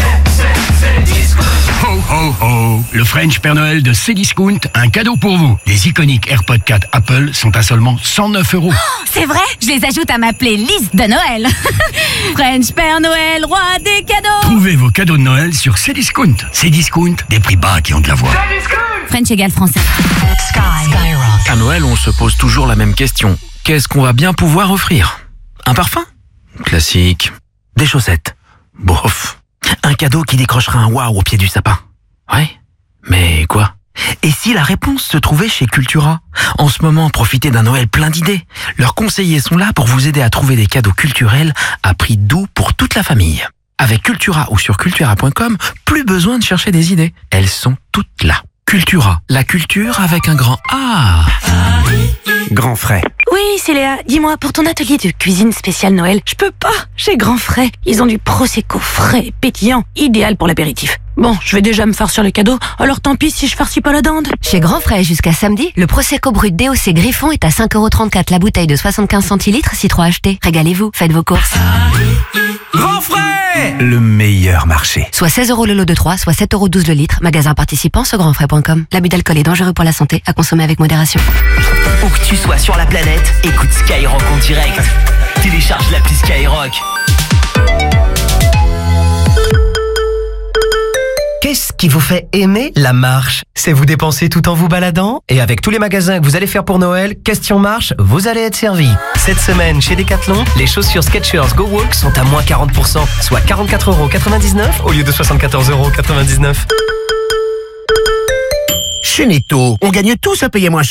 Ho ho ho, le French Père Noël de Cdiscount, un cadeau pour vous. Les iconiques AirPods 4 Apple sont à seulement 109 €. C'est vrai, je les ajoute à ma playlist de Noël. French Père Noël, roi des cadeaux. Trouvez vos cadeaux de Noël sur Cdiscount. Cdiscount, des prix bas qui ont de la voix. French égale français. Skyrock. Noël, on se pose toujours la même question. Qu'est-ce qu'on va bien pouvoir offrir? Un parfum? Classique. Des chaussettes? Bof. Un cadeau qui décrochera un waouh au pied du sapin? Ouais. Mais quoi? Et si la réponse se trouvait chez Cultura? En ce moment, profitez d'un Noël plein d'idées. Leurs conseillers sont là pour vous aider à trouver des cadeaux culturels à prix doux pour toute la famille. Avec Cultura ou sur cultura.com, plus besoin de chercher des idées. Elles sont toutes là. Cultura, la culture avec un grand A. Grand Frais. Oui, c'est Léa. Dis-moi, pour ton atelier de cuisine spéciale Noël, je peux pas. Chez Grand Frais, ils ont du Prosecco frais et pétillant, idéal pour l'apéritif. Bon, je vais déjà me farcir les cadeaux, alors tant pis si je farcis pas la dinde. Chez Grand Frais, jusqu'à samedi, le Prosecco brut DOC Griffon est à 5,34€ la bouteille de 75 centilitres, 6 3 achetés. Régalez-vous, faites vos courses. Grand Frais, le meilleur marché. Soit 16€ le lot de 3, soit 7,12€ le litre. Magasin participant sur grandfrais.com. L'abus d'alcool est dangereux pour la santé, à consommer avec modération. Où que tu sois sur la planète, écoute Skyrock en direct. Télécharge l'appli Skyrock. Qu'est-ce qui vous fait aimer la marche? C'est vous dépenser tout en vous baladant? Et avec tous les magasins que vous allez faire pour Noël, question marche, vous allez être servi. Cette semaine, chez Decathlon, les chaussures Skechers Go Walk sont à moins 40%, soit 44,99€ au lieu de 74,99€. Chez Netto, on gagne tous à payer moins cher.